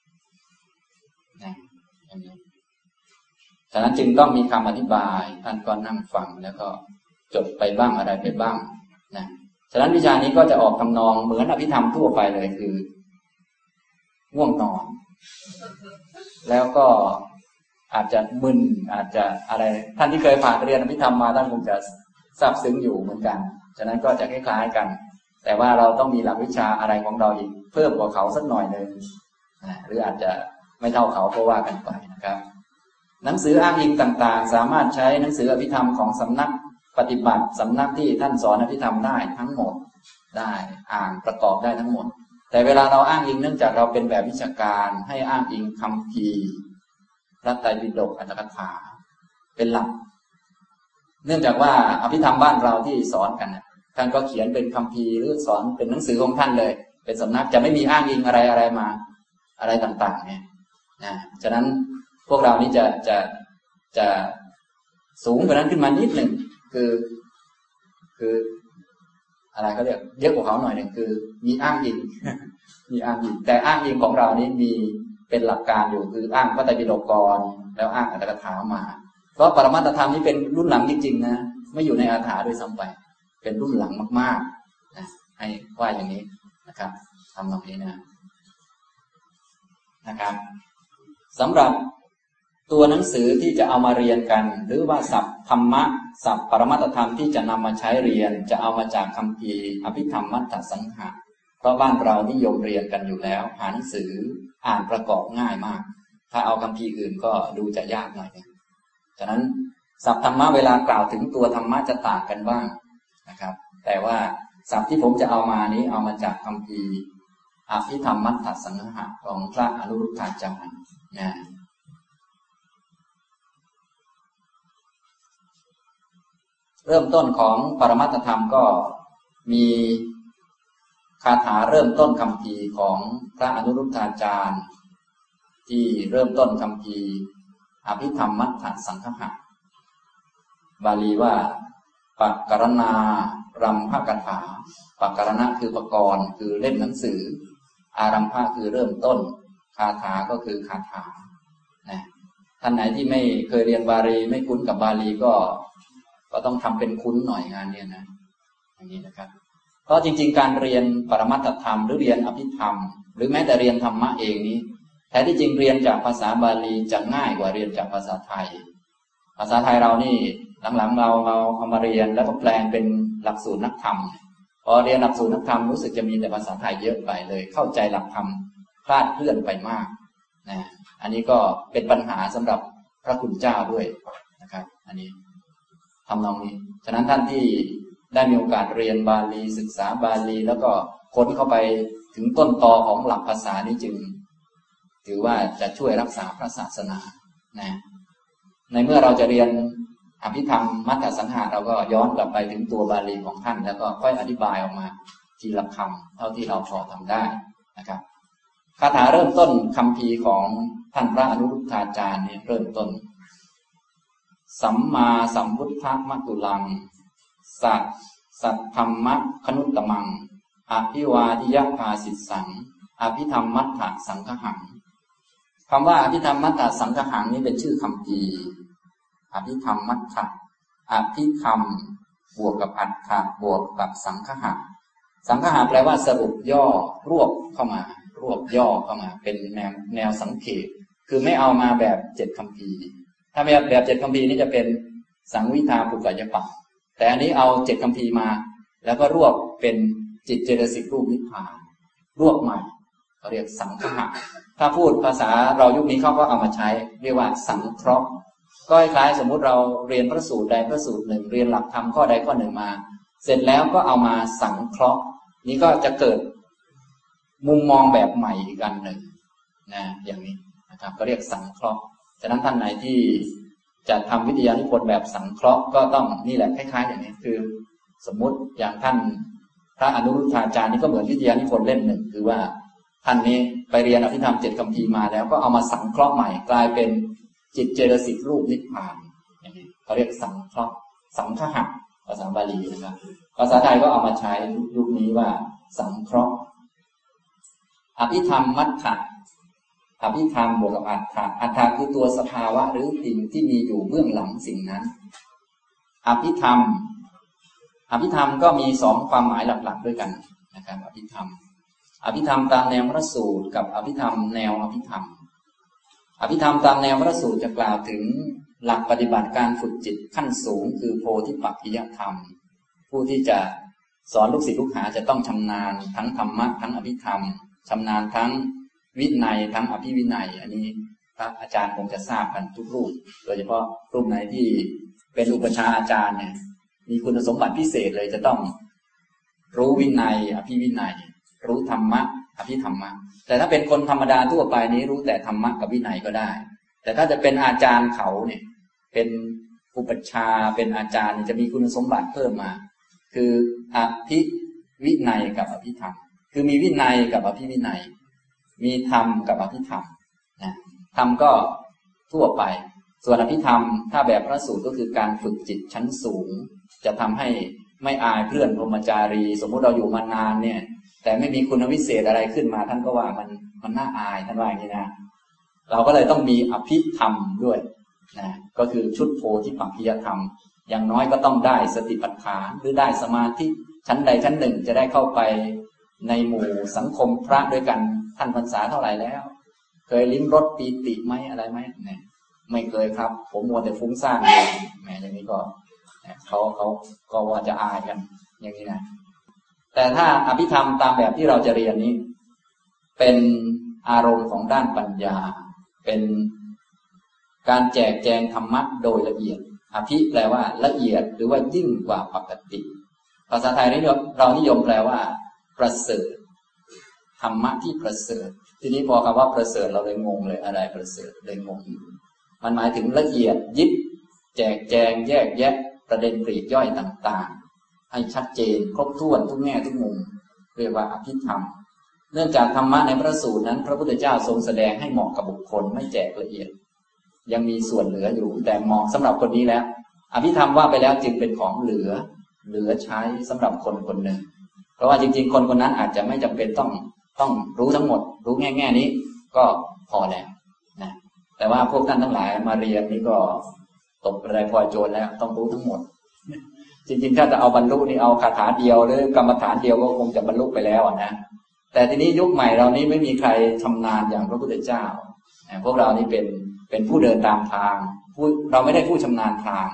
อย่างนี้ฉะนั้นจึงต้องมีคำอธิบายท่านก็นั่งฟังแล้วก็จดไปบ้างอะไรไปบ้างนะฉะนั้นวิชานี้ก็จะออกทำนองเหมือนอภิธรรมทั่วไปเลยคือง่วงนอนแล้วก็อาจจะมึนอาจจะอะไรท่านที่เคยผ่านเรียนอภิธรรมมาท่านคงจะทราบซึ้งอยู่เหมือนกันฉะนั้นก็จะคล้ายๆกันแต่ว่าเราต้องมีหลักวิชาอะไรของเราอีกเพิ่มกว่าเขาสักหน่อยนึงหรืออาจจะไม่เท่าเขาก็ว่ากันไปนะครับหนังสืออ้างอิงต่างๆสามารถใช้หนังสืออภิธรรมของสำนักปฏิบัติสำนักที่ท่านสอนอภิธรรมได้ทั้งหมดได้อ่านประกอบได้ทั้งหมดแต่เวลาเราอ้างอิงเนื่องจากเราเป็นแบบวิชาการให้อ้างอิงคัมภีร์พระไตรปิฎกอรรถกถาเป็นหลักเนื่องจากว่าอภิธรรมบ้านเราที่สอนกันท่านก็เขียนเป็นคัมภีร์หรือสอนเป็นหนังสือของท่านเลยเป็นสำนักจะไม่มีอ้างอิงอะไรมาอะไรต่างๆเนี่ยฉะนั้นพวกเรานี่จะสูงกว่านั้นขึ้นมานิดหนึ่งคืออะไรเขาเรียกเยอะกว่าเขาหน่อยหนึ่งคือมีอ้างอิงมีอ้างอิงแต่อ้างอิงของเรานี่มีเป็นหลักการอยู่คืออ้างพระไตรปิฎกก่อนแล้วอ้างอรรถกถามาเพราะปรมัตถธรรมนี่เป็นรุ่นหลังจริงๆนะไม่อยู่ในอาถรรพ์ด้วยซ้ำไปเป็นรุ่นหลังมากๆนะให้ว่าอย่างนี้นะครับทำตรงนี้นะครับสำหรับตัวหนังสือที่จะเอามาเรียนกันหรือว่าศัพท์ธรรมะศัพท์ปรมัตถธรรมที่จะนำมาใช้เรียนจะเอามาจากคัมภีร์อภิธรรมมัทธสังฆะเพราะบ้านเรานิยมเรียนกันอยู่แล้วหาหนังสืออ่านประกอบง่ายมากถ้าเอาคัมภีร์อื่นก็ดูจะยากหน่อยฉะนั้นศัพท์ธรรมะเวลากล่าวถึงตัวธรรมะจะต่างกันบ้างนะครับแต่ว่าศัพท์ที่ผมจะเอามานี้เอามาจากคัมภีร์อภิธรรมมัทธสังฆะของพระอนุรุทธาจารย์เริ่มต้นของปรมัตถธรรมก็มีคาถาเริ่มต้นคัมภีร์ของพระอนุรุทธาจารย์ที่เริ่มต้นคัมภีร์อภิธรรมมัทธสังฆะบาลีว่าปักกรณารัมภกถาปักกรณะคือปกรณ์คือเล่มหนังสืออารัมภะคือเริ่มต้นคาถาก็คือคาถาท่านไหนที่ไม่เคยเรียนบาลีไม่คุ้นกับบาลีก็ต้องทำเป็นคุ้นหน่อยงานเนี่ยนะอย่างนี้นะครับเพราะจริงๆการเรียนปรมัตถธรรมหรือเรียนอภิธรรมหรือแม้แต่เรียนธรรมะเองนี้แท้ที่จริงเรียนจากภาษาบาลีจะง่ายกว่าเรียนจากภาษาไทยภาษาไทยเรานี่หลังๆเราเอามาเรียนแล้วก็แปลงเป็นหลักสูตรนักธรรมพอเรียนหลักสูตรนักธรรมรู้สึกจะมีแต่ภาษาไทยเยอะไปเลยเข้าใจหลักธรรมคลาดเคลื่อนไปมากนะอันนี้ก็เป็นปัญหาสำหรับพระคุณเจ้าด้วยนะครับอันนี้ทำนองนี้ฉะนั้นท่านที่ได้มีโอกาสเรียนบาลีศึกษาบาลีแล้วก็ค้นเข้าไปถึงต้นตอของหลักภาษานี้จึงถือว่าจะช่วยรักษาพระศาสนานะในเมื่อเราจะเรียนอภิธรรมมัทธสังหะเราก็ย้อนกลับไปถึงตัวบาลีของท่านแล้วก็ค่อยอธิบายออกมาทีละคำเท่าที่เราพอทำได้นะครับคาถาเริ่มต้นคัมภีร์ของท่านพระอนุรุทธาจารย์เนี่ยเริ่มต้นสัมมาสัมพุทธมัตตุลังสัทธรรมะคนุตตมังอภิวาทิยภาสิสังอภิธรรมมัทธสังฆหังคำว่าอภิธรรมมัทธสังฆหังนี้เป็นชื่อคัมภีร์อภิธรรมมัทธอภิธรรมบวกกับอัฏฐบวกกับสังฆหังสังฆหังแปลว่าสรุปย่อรวบเข้ามารวบย่อเข้ามาเป็นแนวสังเขปคือไม่เอามาแบบ7คัมภีร์ถ้าแบบ7คัมภีร์นี้จะเป็นสังวิธาปุกกายปัฏฐแต่อันนี้เอา7คัมภีร์มาแล้วก็รวบเป็นจิตเจตสิกรูปนิพพานรวบใหม่เขาเรียกสังฆะถ้าพูดภาษาเรายุคนี้เขาก็เอามาใช้เรียกว่าสังเคราะห์ก็คล้ายๆสมมุติเราเรียนพระสูตรใดพระสูตรหนึ่งเรียนหลักธรรมข้อใดข้อหนึ่งมาเสร็จแล้วก็เอามาสังเคราะห์นี้ก็จะเกิดมุมมองแบบใหม่อีกอันหนึ่งนะอย่างนี้นะครับก็เรียกสังเคราะห์ฉะนั้นท่านไหนที่จะทำวิทยานิพนธ์แบบสังเคราะห์ก็ต้องนี่แหละคล้ายๆอย่างนี้คือสมมุติอย่างท่านพระอนุรุทธาจารย์นี่ก็เหมือนวิทยานิพนธ์เล่มหนึ่งคือว่าท่านนี้ไปเรียนอภิธรรม7คัมภีร์มาแล้วก็เอามาสังเคราะห์ใหม่กลายเป็นจิตเจตสิกรูปนิพพานอย่างนี้เขาเรียกสังเคราะห์สังฆะภาษาบาลีนะครับภาษาไทยก็เอามาใช้ยุคนี้ว่าสังเคราะห์อภิธรรมมัทธะอภิธรรมบวกกับอัฏฐะคือตัวสภาวะหรือสิ่งที่มีอยู่เบื้องหลังสิ่งนั้นอภิธรรมก็มี2ความหมายหลักๆด้วยกันนะครับอภิธรรมตามแนวพระสูตรกับอภิธรรมแนวอภิธรรมตามแนวพระสูตรจะกล่าวถึงหลักปฏิบัติการฝึกจิตขั้นสูงคือโพธิปักขิยธรรมผู้ที่จะสอนลูกศิษย์ลูกหาจะต้องชำนาญทั้งธรรมะทั้งอภิธรรมชำนาญทั้งวินัยทั้งอภิวินัยอันนี้พระอาจารย์คงจะทราบกันทุกรูปโดยเฉพาะรูปไหนที่เป็นอุปชฌาย์อาจารย์เนี่ยมีคุณสมบัติพิเศษเลยจะต้องรู้วินัยอภิวินัยรู้ธรรมะอภิธรรมะแต่ถ้าเป็นคนธรรมดาทั่วไปนี้รู้แต่ธรรมะกับวินัยก็ได้แต่ถ้าจะเป็นอาจารย์เขาเนี่ยเป็นอุปชฌาย์เป็นอาจารย์จะมีคุณสมบัติเพิ่มมาคืออภิวินัยกับอภิธรรมคือมีวินัยกับอภิวินัยมีธรรมกับอภิธรรมนะธรรมก็ทั่วไปส่วนอภิธรรมถ้าแบบพระสูตรก็คือการฝึกจิตชั้นสูงจะทำให้ไม่อายเพื่อนพรหมจารีสมมุติเราอยู่มานานเนี่ยแต่ไม่มีคุณวิเศษอะไรขึ้นมาท่านก็ว่ามันน่าอายท่านว่าอย่างนี้นะเราก็เลยต้องมีอภิธรรมด้วยนะก็คือชุดโพธิปักขิยธรรมอย่างน้อยก็ต้องได้สติปัฏฐานหรือได้สมาธิชั้นใดชั้นหนึ่งจะได้เข้าไปในหมู่สังคมพระด้วยกันท่านพรรษาเท่าไหร่แล้วเคยลิ้มรสปีติไหมอะไรไหมเนี่ยไม่เคยครับผมมัวแต่ฟุ้งซ่านแหมอย่างนี้ก็เขาก็ว่าจะอายกันอย่างนี้นะแต่ถ้าอภิธรรมตามแบบที่เราจะเรียนนี้เป็นอารมณ์ของด้านปัญญาเป็นการแจกแจงธรรมะโดยละเอียดอภิแปลว่าละเอียดหรือว่ายิ่งกว่าปกติภาษาไทยนี้เรานิยมแปลว่าประเสริฐธรรมะที่ประเสริฐทีนี้พอคำว่าประเสริฐเราเลยงงเลยอะไรประเสริฐเลยงงอยู่มันหมายถึงละเอียดยิบแจกแจงแยกแยะประเด็นปลีกย่อยต่างๆให้ชัดเจนครบถ้วนทุกแง่ทุกมุมเรียกว่าอภิธรรมเนื่องจากธรรมะในพระสูตรนั้นพระพุทธเจ้าทรงแสดงให้เหมาะกับบุคคลไม่แจกละเอียดยังมีส่วนเหลืออยู่แต่เหมาะสำหรับคนนี้แล้วอภิธรรมว่าไปแล้วจึงเป็นของเหลือใช้สำหรับคนคนหนึ่งเพราะว่าจริงๆคนคนนั้นอาจจะไม่จำเป็นต้องรู้ทั้งหมดรู้แง่นี้ก็พอแล้วนะแต่ว่าพวกท่านทั้งหลายมาเรียนนี่ก็ตกอะไรพลอยโจรแล้วต้องรู้ทั้งหมดจริงๆถ้าจะเอาบรรลุนี่เอาคาถาเดียวหรือกรรมฐานเดียวก็คงจะบรรลุไปแล้วนะแต่ทีนี้ยุคใหม่เรานี้ไม่มีใครชำนาญอย่างพระพุทธเจ้าพวกเรานี่เป็นผู้เดินตามทางเราไม่ได้ผู้ชำนาญทาง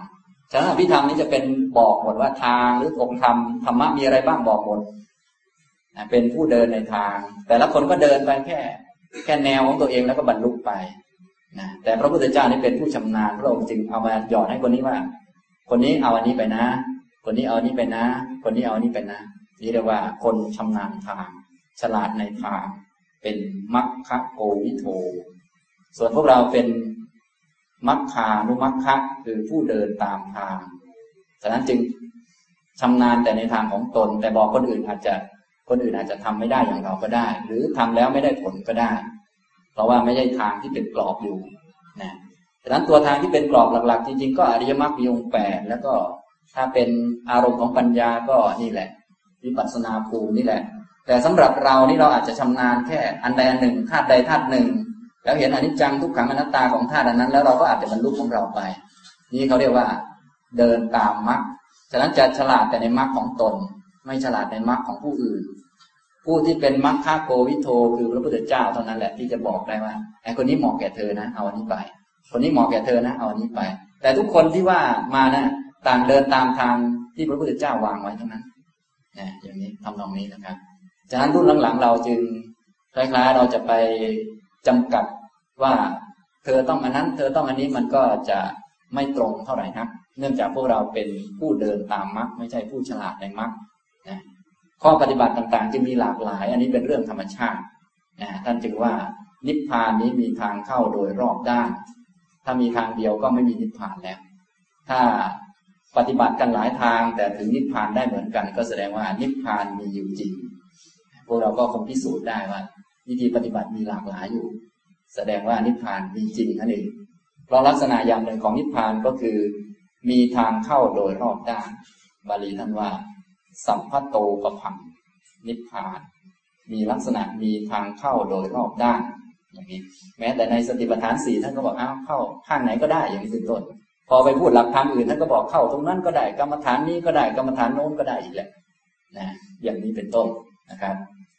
ฉะนั้นอภิธรรมนี้จะเป็นบอกหมดว่าทางหรือองค์ธรรมธรรมะมีอะไรบ้างบอกหมดเป็นผู้เดินในทางแต่ละคนก็เดินไปแค่แนวของตัวเองแล้วก็บรรลุไปนะแต่พระพุทธเจ้านี่เป็นผู้ชำนาญพระองค์จึงเอามาหยอดให้คนนี้ว่าคนนี้เอาอันนี้ไปนะคนนี้เอาอันนี้ไปนะคนนี้เอาอันนี้ไปนะนี่เรียกว่าคนชำนาญทางฉลาดในทางเป็นมัคคะโกวิโทส่วนพวกเราเป็นมัคคานุมัคคะคือผู้เดินตามทางฉะนั้นจึงชำนาญแต่ในทางของตนแต่บอกคนอื่นอาจจะทำไม่ได้อย่างเราก็ได้หรือทำแล้วไม่ได้ผลก็ได้เพราะว่าไม่ใช่ทางที่เป็นกรอบอยู่นะฉะนั้นตัวทางที่เป็นกรอบหลักๆจริงๆก็อริยมรรคมีองค์8แล้วก็ถ้าเป็นอารมณ์ของปัญญาก็นี่แหละวิปัสสนาภูมินี่แหละแต่สำหรับเรานี่เราอาจจะชำนาญแค่อันใดอันหนึ่งธาตุใดธาตุหนึ่งแล้วเห็นอนิจจังทุกขังอนัตตาของธาตุนั้นแล้วเราก็อาจจะบรรลุของเราไปนี่เขาเรียกว่าเดินตามมรรคฉะนั้นจะฉลาดแต่ในมรรคของตนไม่ฉลาดในมรรคของผู้อื่นผู้ที่เป็นมัคคะโกวิโทคือพระพุทธเจ้าเท่านั้นแหละที่จะบอกได้ว่าไอ้คนนี้เหมาะแก่เธอนะเอาอันนี้ไปคนนี้เหมาะแก่เธอนะเอาอันนี้ไปแต่ทุกคนที่ว่ามานะต่างเดินตามทางที่พระพุทธเจ้าวางไว้ทั้งนั้นนะอย่างนี้ทำนองนี้นะครับฉะนั้นรุ่นหลังๆเราจึงคล้ายๆเราจะไปจำกัดว่าเธอต้องอันนั้นเธอต้องอันนี้มันก็จะไม่ตรงเท่าไหร่นักเนื่องจากพวกเราเป็นผู้เดินตามมรรคไม่ใช่ผู้ฉลาดในมรรคนะข้อปฏิบัติต่างๆจึงมีหลากหลายอันนี้เป็นเรื่องธรรมชาตินะท่านจึงว่านิพพานนี้มีทางเข้าโดยรอบด้านถ้ามีทางเดียวก็ไม่มีนิพพานแล้วถ้าปฏิบัติกันหลายทางแต่ถึงนิพพานได้เหมือนกันก็แสดงว่านิพพานมีอยู่จริงพวกเราก็คงพิสูจน์ได้ว่าวิธีปฏิบัติมีหลากหลายอยู่แสดงว่านิพพานมีจริงนั่นเองเพราะลักษณะอย่างหนึ่งของนิพพานก็คือมีทางเข้าโดยรอบด้านบาลีท่านว่าสัมพัตโตปพังนิพพานมีลักษณะมีทางเข้าโดยรอบด้านอย่างนี้แม้แต่ในสติปัฏฐาน4ท่านก็บอกเข้าข้างไหนก็ได้อย่างนี้เป็นต้นพอไปพูดหลักธรรมอื่นท่านก็บอกเข้าตรงนั้นก็ได้กรรมฐานนี้ก็ได้กรรมฐานโน้นก็ได้อีกแหละนะอย่างนี้เป็นต้นนะครับ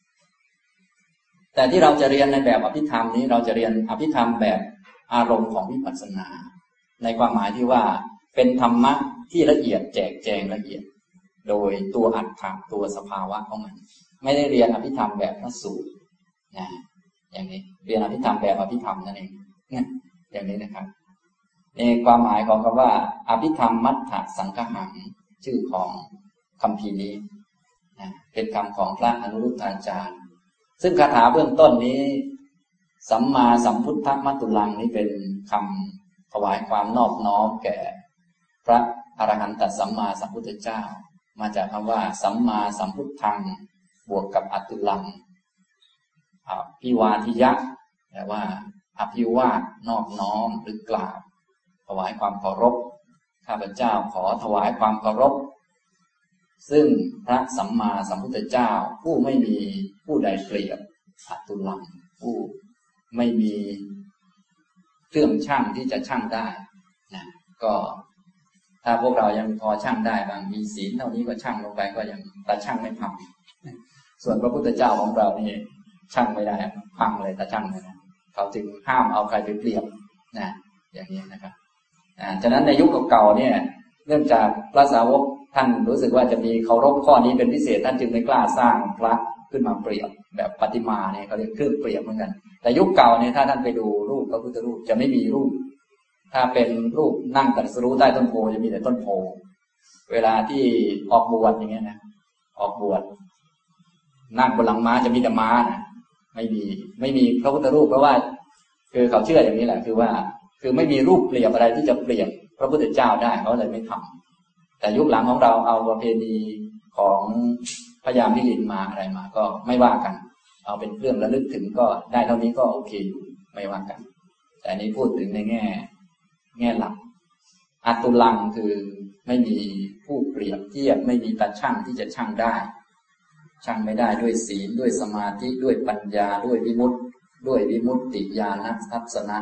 แต่ที่เราจะเรียนในแบบอภิธรรมนี้เราจะเรียนอภิธรรมแบบอารมณ์ของวิปัสสนาในความหมายที่ว่าเป็นธรรมะที่ละเอียดแจกแจงละเอียดโดยตัวอัตถะตัวสภาวะของมันไม่ได้เรียนอภิธรรมแบบพระสูตรนะอย่างนี้เรียนอภิธรรมแบบอภิธรรมนั่นเองอย่างนี้นะครับในความหมายของคำว่าอภิธรรมมัฏฐสังฆหังชื่อของคำพีนี้นะเป็นคำของพระอนุรุทธาจารย์ซึ่งคาถาเบื้องต้นนี้สัมมาสัมพุทธมัตตุลังนี้เป็นคำถวายความนอบน้อมแก่พระอรหันตสัมมาสัมพุทธเจ้ามาจากคำว่าสัมมาสัมพุทธังบวกกับอัตตุลังอภิวาทิยะแปลว่าอภิวาทนอบน้อมหรือกล่าวถวายความเคารพข้าพเจ้าขอถวายความเคารพซึ่งพระสัมมาสัมพุทธเจ้าผู้ไม่มีผู้ใดเปรียบอัตตุลังผู้ไม่มีเครื่องชั่งที่จะชั่งได้นะก็ถ้าพวกเรายังพอชั่งได้บางมีศีลเท่านี้ก็ชั่งลงไปก็ยังตาชั่งไม่พังส่วนพระพุทธเจ้าของเรานี่ชั่งไม่ได้พังเลยตาชั่งเลยนะเขาจึงห้ามเอาใครไปเปรียบนะอย่างนี้นะครับฉะนั้นในยุคเก่าๆเนี่ยเนื่องจากพระสาวกท่านรู้สึกว่าจะมีเคารพข้อนี้เป็นพิเศษท่านจึงไม่กล้าสร้างพระขึ้นมาเปรียบแบบปฏิมาเนี่ยเขาเรียกเครื่องเปรียบเหมือนกันแต่ยุคเก่าเนี่ยถ้าท่านไปดูรูปพระพุทธรูปจะไม่มีรูปถ้าเป็นรูปนั่งตรัสรู้ใต้ต้นโพจะมีแต่ต้นโพเวลาที่ออกบวชอย่างเงี้ยนะออกบวชนั่งบนหลังม้าจะมีแต่ม้านะไม่มีพระพุทธรูปเพราะว่าคือเขาเชื่ออย่างนี้แหละคือไม่มีรูปเปรียบอะไรที่จะเปรียบพระพุทธเจ้าได้เขาเลยไม่ทำแต่ยุคหลังของเราเอาประเพณีของพญามิลินมาอะไรมาก็ไม่ว่ากันเอาเป็นเครื่องระลึกถึงก็ได้เท่านี้ก็โอเคอยู่ไม่ว่ากันแต่นี้พูดถึงในแง่หลักอัตตุลังคือไม่มีผู้เปรียบเทียบไม่มีตาชั่งที่จะชั่งได้ชั่งไม่ได้ด้วยศีลด้วยสมาธิด้วยปัญญาด้วยวิมุตติญาณทัศนะ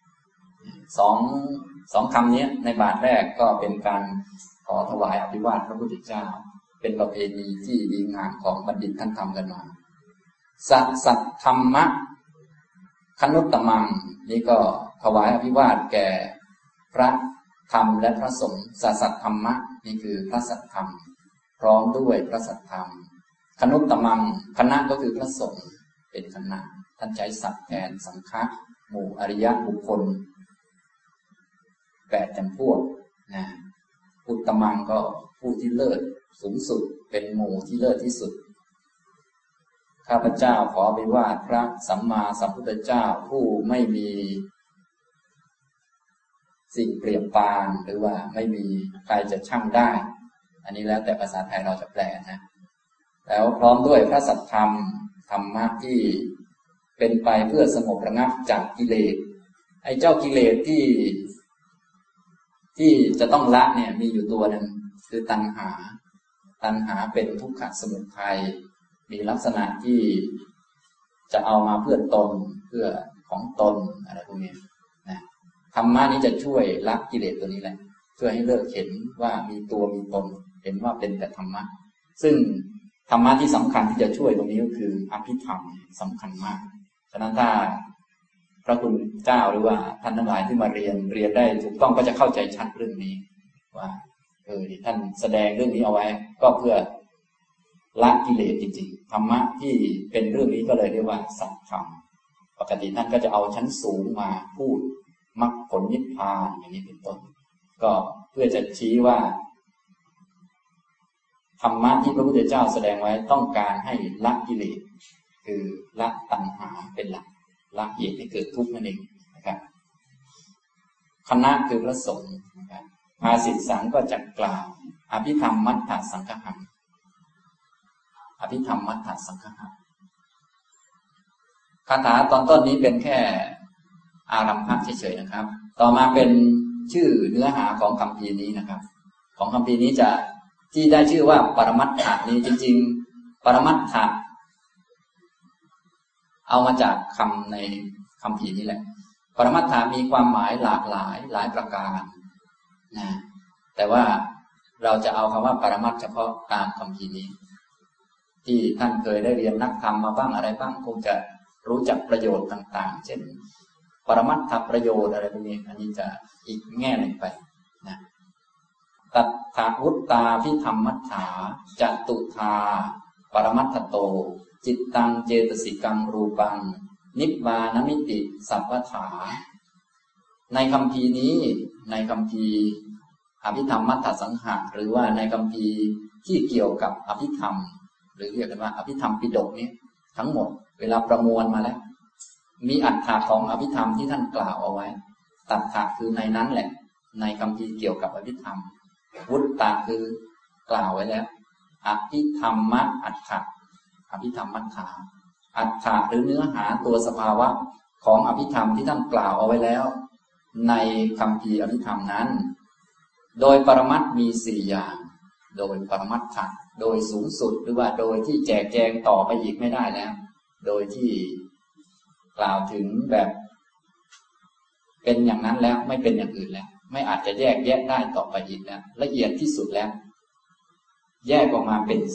สองคำนี้ในบาทแรกก็เป็นการขอถวายอภิวาทพระพุทธเจ้าเป็นประเพณีที่ดีงามของบัณฑิตท่านทำกันมาสัทธรรมะคนุตตมังนี่ก็ถวายอภิวาทแก่พระธรรมและพระสงฆ์สัตธรรมะนี่คือพระสัตธรรมพร้อมด้วยพระสัตธรรมคณุตตมังคณะก็คือพระสงฆ์เป็นคณะท่านใช้ศัพท์แทนสังฆะหมู่อริยบุคคล8 จำพวกนะอุตตมังก็ผู้ที่เลิศสูงสุดเป็นหมู่ที่เลิศที่สุดข้าพเจ้าขออภิวาทพระสัมมาสัมพุทธเจ้าผู้ไม่มีสิ่งเปรียบปานหรือว่าไม่มีใครจะชั่งได้อันนี้แล้วแต่ภาษาไทยเราจะแปลนะแล้วพร้อมด้วยพระสัทธรรมธรรมะที่เป็นไปเพื่อสงบระงับจากกิเลสไอ้เจ้ากิเลสที่จะต้องละเนี่ยมีอยู่ตัวหนึ่งคือตัณหาเป็นทุกขสมุทัยมีลักษณะที่จะเอามาเพื่อตนเพื่อของตนอะไรพวกนี้นะธรรมะนี้จะช่วยละกิเลสตัวนี้แหละช่วยให้เลิกเห็นว่ามีตัวมีตนเห็นว่าเป็นแต่ธรรมะซึ่งธรรมะที่สำคัญที่จะช่วยตรงนี้ก็คืออภิธรรมสำคัญมากฉะนั้นถ้าพระคุณเจ้าหรือว่าท่านทั้งหลายที่มาเรียนได้ถูกต้องก็จะเข้าใจชัดเรื่องนี้ว่าท่านแสดงเรื่องนี้เอาไว้ก็เพื่อละกิเลสจริงๆธรรมะที่เป็นเรื่องนี้ก็เลยเรียกว่าสัจธรรมปกติท่านก็จะเอาชั้นสูงมาพูดมรรคผลนิพพานอย่างนี้เป็นต้นก็เพื่อจะชี้ว่าธรรมะที่พระพุทธเจ้าแสดงไว้ต้องการให้ละกิเลสคือละตัณหาเป็นหลักละเหตุให้เกิดทุกข์นั่นเองนะครับคณะคือพระสงฆ์นะครับภาษิตสังก็จะกล่าวอภิธรรมมัฏฐสังฆหังอภิธรรมมัฏฐสังฆหังคาถาตอนต้นนี้เป็นแค่อารัมภะเฉยๆนะครับต่อมาเป็นชื่อเนื้อหาของคัมภีร์นี้นะครับของคัมภีร์นี้จะที่ได้ชื่อว่าปรมัตถะนี้จริงๆปรมัตถะเอามาจากคำในคัมภีร์นี้แหละปรมัตถะมีความหมายหลากหลายประการนะแต่ว่าเราจะเอาคำว่าปรมัตถ์เฉพาะตามคัมภีร์นี้ที่ท่านเคยได้เรียนนักธรรมมาบ้างอะไรบ้างคงจะรู้จักประโยชน์ต่างๆเช่นปรมัตถประโยชน์อะไรพวกนี้อันนี้จะอีกแง่หนึ่งไปนะตัทธวุตตาพิธรรมมัฏฐาจตุธาปรมัตถโตจิตตังเจตสิกังรูปังนิพพานมิติสัพพถาในคัมภีร์นี้ในคัมภีร์อภิธรรมมัฏฐสังหะหรือว่าในคัมภีร์ที่เกี่ยวกับอภิธรรมหรือเรียกกันว่าอภิธรรมปิฎกนี้ทั้งหมดเวลาประมวลมาแล้วมีอรรถะของอภิธรรมที่ท่านกล่าวเอาไว้ตัทธะคือในนั้นแหละในคัมภีร์เกี่ยวกับอภิธรรมวุตตะคือกล่าวไว้แล้วอภิธรรมะอรรถะอภิธรรมมัฏฐาอรรถะหรือเนื้อหาตัวสภาวะของอภิธรรมที่ท่านกล่าวเอาไว้แล้วในคัมภีร์อภิธรรมนั้นโดยปรมัตถ์มี4อย่างโดยปรมัตถะโดยสูงสุดหรือว่าโดยที่แจกแจงต่อไปอีกไม่ได้แล้วโดยที่กล่าวถึงแบบเป็นอย่างนั้นแล้วไม่เป็นอย่างอื่นแล้วไม่อาจจะแยกแยะได้ต่อไปอีกแล้วละเอียดที่สุดแล้วแยกออกมาเป็น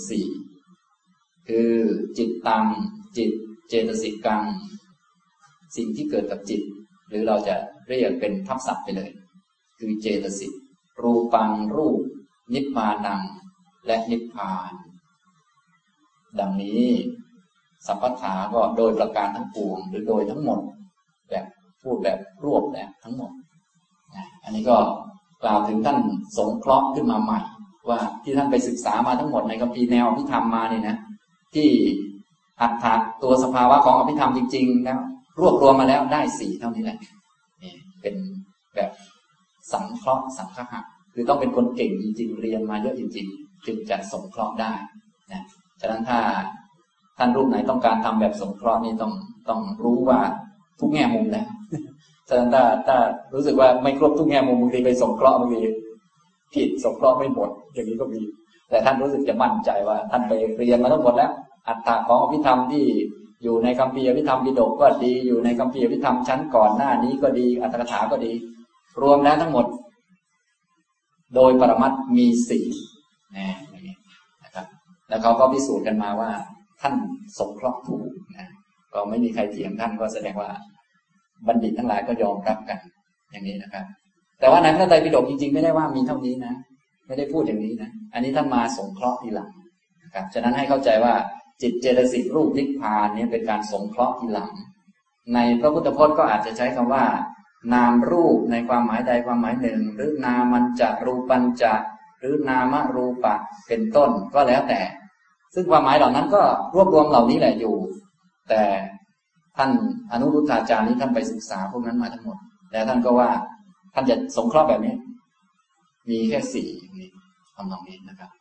4คือจิตตังจิตเจตสิกังสิ่งที่เกิดกับจิตหรือเราจะเรียกเป็นทับศัพท์ไปเลยคือเจตสิกรูปังรูปนิพพานังและนิพพานดังนี้สัพพถาก็โดยประการทั้งปวงหรือโดยทั้งหมดแบบพูดแบบรวบแบบทั้งหมดอันนี้ก็กล่าวถึงท่านสงเคราะห์ขึ้นมาใหม่ว่าที่ท่านไปศึกษามาทั้งหมดในคัมภีร์แนวอภิธรรมมาเนี่ยนะที่อัตถะตัวสภาวะของอภิธรรมจริงๆแล้วรวบรวมมาแล้วได้4เท่านี้แหละนี่เป็นแบบสังเคราะห์สังฆะคือต้องเป็นคนเก่งจริงๆเรียนมาเยอะจริงๆจึงจะสงเคราะห์ได้นะฉะนั้นถ้าท่านรูปไหนต้องการทำแบบสงเคราะห์นี่ต้องรู้ว่าทุกแง่มุมนะฉะนั้นถ้ารู้สึกว่าไม่ครบทุกแง่มุมบางทีไปสงเคราะห์บางทีผิดสงเคราะห์ไม่หมดอย่างนี้ก็มีแต่ท่านรู้สึกจะมั่นใจว่าท่านไปเรียนมาทั้งหมดแล้วอัตถะของอภิธรรมที่อยู่ในคัมภีร์อภิธรรมปิฎกก็ดีอยู่ในคัมภีร์อภิธรรมชั้นก่อนหน้านี้ก็ดีอัตถกถาก็ดีรวมแล้วทั้งหมดโดยปรมัตถ์มี4นะครับแล้วเขาก็พิสูจน์กันมาว่าท่านสงเคราะห์ถูกนะก็ไม่มีใครเถียงท่านก็แสดงว่าบัณฑิตทั้งหลายก็ยอมรับกันอย่างนี้นะครับแต่ว่าในพระไตรปิฎกจริงๆไม่ได้ว่ามีเท่านี้นะไม่ได้พูดอย่างนี้นะอันนี้ท่านมาสงเคราะห์ทีหลังนะครับฉะนั้นให้เข้าใจว่าจิตเจตสิกรูปนิพพานนี้เป็นการสงเคราะห์ทีหลังในพระพุทธพจน์ก็อาจจะใช้คำว่านามรูปในความหมายใดความหมายหนึ่งหรือนามันจะรูปัญจะหรือนามรูปะเป็นต้นก็แล้วแต่ซึ่งความหมายเหล่านั้นก็รวบรวมเหล่านี้แหละอยู่แต่ท่านอนุรุทธาจารย์นี้ท่านไปศึกษาพวกนั้นมาทั้งหมดแล้วท่านก็ว่าท่านจะสงเคราะห์แบบนี้มีแค่4อย่างนี้ทำตรงนี้นะครับ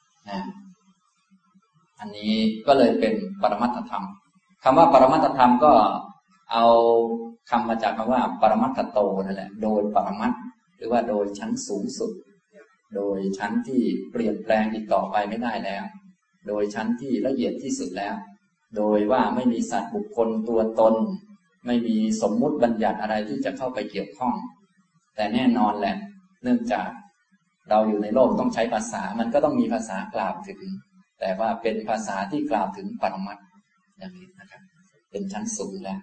อันนี้ก็เลยเป็นปรมัตถธรรมคำว่าปรมัตถธรรมก็เอาคำมาจากคำว่าปรมัตถโตนั่นแหละโดยปรมัตถ์หรือว่าโดยชั้นสูงสุดโดยชั้นที่เปลี่ยนแปลงอีกต่อไปไม่ได้แล้วโดยชั้นที่ละเอียดที่สุดแล้วโดยว่าไม่มีสัตว์บุคคลตัวตนไม่มีสมมุติบัญญัติอะไรที่จะเข้าไปเกี่ยวข้องแต่แน่นอนแหละเนื่องจากเราอยู่ในโลกต้องใช้ภาษามันก็ต้องมีภาษากล่าวถึงแต่ว่าเป็นภาษาที่กล่าวถึงปรมัตถ์อย่างนี้นะครับเป็นชั้นสูงแล้ว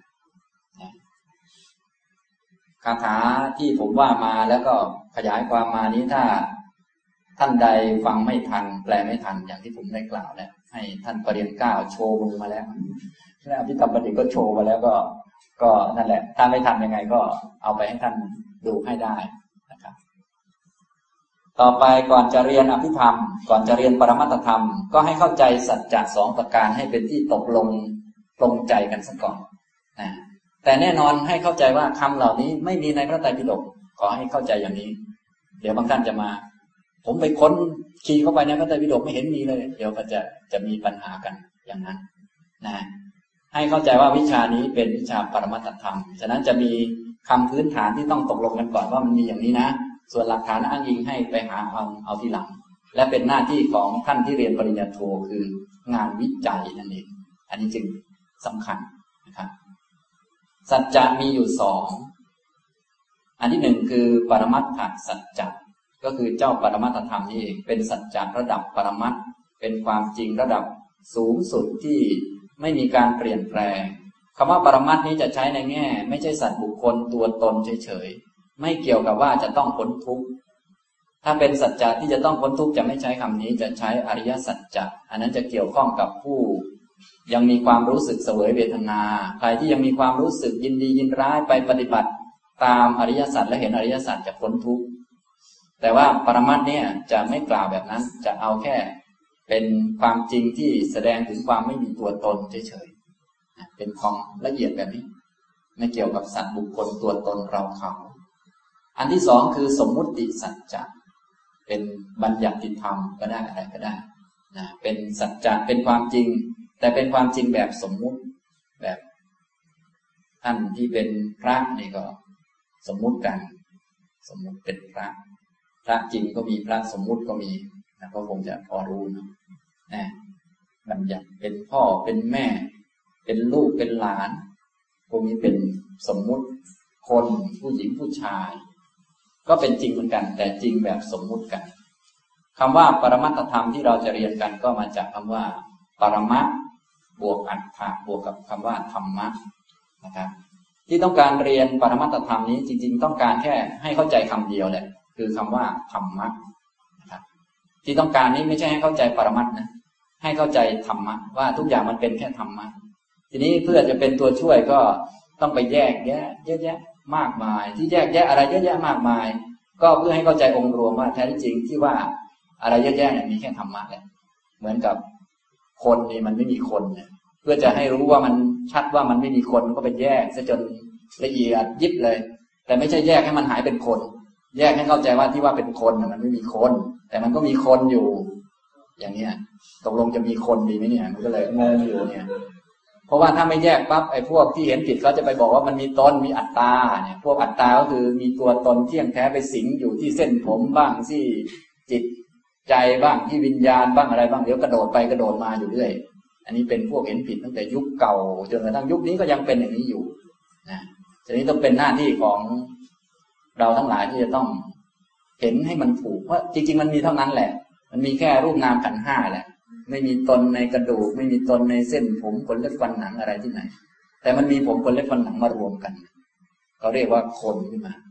คาถาที่ผมว่ามาแล้วก็ขยายความมานี้ถ้าท่านใดฟังไม่ทันแปลไม่ทันอย่างที่ผมได้กล่าวแล้วให้ท่านปริญญา9โชว์มือมาแล้วแล้วอภิธรรมบัณฑิตก็โชว์มาแล้วก็นั่นแหละถ้าไม่ทันยังไงก็เอาไปให้ท่านดูให้ได้นะครับต่อไปก่อนจะเรียนอภิธรรมก่อนจะเรียนปรมัตถธรรมก็ให้เข้าใจสัจจะ2ประการให้เป็นที่ตกลงปรงใจกันซะก่อนนะแต่แน่นอนให้เข้าใจว่าคำเหล่านี้ไม่มีในพระไตรปิฎกขอให้เข้าใจอย่างนี้เดี๋ยวบางท่านจะมาผมไปค้นคีย์เข้าไปในพระไตรปิฎกไม่เห็นมีเลยเดี๋ยวก็จะมีปัญหากันอย่างนั้นนะให้เข้าใจว่าวิชานี้เป็นวิชาปรมัตถธรรมฉะนั้นจะมีคำพื้นฐานที่ต้องตกลงกันก่อนว่ามันมีอย่างนี้นะส่วนหลักฐานอ้างอิงให้ไปหาเอาทีหลังและเป็นหน้าที่ของท่านที่เรียนปริญญาโทคืองานวิจัยนั่นเองอันนี้จึงสำคัญนะครับสัจจะมีอยู่2อันที่1คือปรมัตถสัจจะก็คือเจ้าปรมัตถธรรมนี่เองเป็นสัจจะระดับปรมัตถ์เป็นความจริงระดับสูงสุดที่ไม่มีการเปลี่ยนแปลงคำว่าปรมัตถ์นี้จะใช้ในแง่ไม่ใช่สัตว์บุคคลตัวตนเฉยๆไม่เกี่ยวกับว่าจะต้องพ้นทุกข์ถ้าเป็นสัจจะที่จะต้องพ้นทุกข์จะไม่ใช้คำนี้จะใช้อริยสัจจะอันนั้นจะเกี่ยวข้องกับผู้ยังมีความรู้สึกเสวยเวทนาใครที่ยังมีความรู้สึกยินดียินร้ายไปปฏิบัติตามอริยสัจและเห็นอริยสัจจะพ้นทุกข์แต่ว่าปรมัตถ์เนี่ยจะไม่กล่าวแบบนั้นจะเอาแค่เป็นความจริงที่แสดงถึงความไม่มีตัวตนเฉยๆเป็นของละเอียดแบบนี้ไม่เกี่ยวกับสัตว์บุคคลตัวตนเราเขาอันที่2คือสมมุติสัจจะเป็นบัญญัติธรรมก็ได้อะไรก็ได้นะเป็นสัจจะเป็นความจริงแต่เป็นความจริงแบบสมมุติแบบท่านที่เป็นพระนี่ก็สมมุติกันสมมุติเป็นพระจริงก็มีพระสมมุติก็มีนะก็คงจะพอรู้นะบัญญัติเป็นพ่อเป็นแม่เป็นลูกเป็นหลานพวกนี้เป็นสมมุติคนผู้หญิงผู้ชายก็เป็นจริงเหมือนกันแต่จริงแบบสมมุติกันคำว่าปรมัตถธรรมที่เราจะเรียนกันก็มาจากคำว่าปรมัตถ์บวกอัตถะบวกกับคำว่าธรรมะนะครับที่ต้องการเรียนปรมัตถธรรมนี้จริงๆต้องการแค่ให้เข้าใจคำเดียวแหละคือคำว่าธรรมะนะครับที่ต้องการนี้ไม่ใช่ให้เข้าใจปรมัตถ์นะให้เข้าใจธรรมะว่าทุกอย่างมันเป็นแค่ธรรมะทีนี้เพื่อจะเป็นตัวช่วยก็ต้องไปแยกแยะเยอะแยะมากมายที่แยกแยะอะไรเยอะแยะมากมายก็เพื่อให้เข้าใจองค์รวมว่าแท้จริงที่ว่าอะไรเยอะแยะเนี่ยมีแค่ธรรมะแหละเหมือนกับคนนี่มันไม่มีคนเนี่ยเพื่อจะให้รู้ว่ามันชัดว่ามันไม่มีคนก็ไปแยกซะจนละเอียดยิบเลยแต่ไม่ใช่แยกให้มันหายเป็นคนแยกให้เข้าใจว่าที่ว่าเป็นคนมันไม่มีคนแต่มันก็มีคนอยู่อย่างเนี้ยตกลงจะมีคนดีไหมเนี่ยมันก็เลยงงอยู่เนี่ยเพราะว่าถ้าไม่แยกปั๊บไอ้พวกที่เห็นผิดเขาจะไปบอกว่ามันมีตนมีอัตตาเนี่ยพวกอัตตาก็คือมีตัวตนเที่ยงแท้ไปสิงอยู่ที่เส้นผมบ้างที่จิตใจบ้างที่วิญญาณบ้างอะไรบ้างเดี๋ยวกระโดดไปกระโดดมาอยู่เรื่อยอันนี้เป็นพวกเห็นผิดตั้งแต่ยุคเก่าจนกระทั่งยุคนี้ก็ยังเป็นอย่างนี้อยู่นะทีนี้ต้องเป็นหน้าที่ของเราทั้งหลายที่จะต้องเห็นให้มันถูกเพราะจริงๆมันมีเท่านั้นแหละมันมีแค่รูปนามขันธ์5แหละไม่มีตนในกระดูกไม่มีตนในเส้นผมขนเล็บฟันหนังอะไรที่ไหนแต่มันมีผมขนเล็บฟันหนังมารวมกันเขาเรียกว่าคนขึ้นมา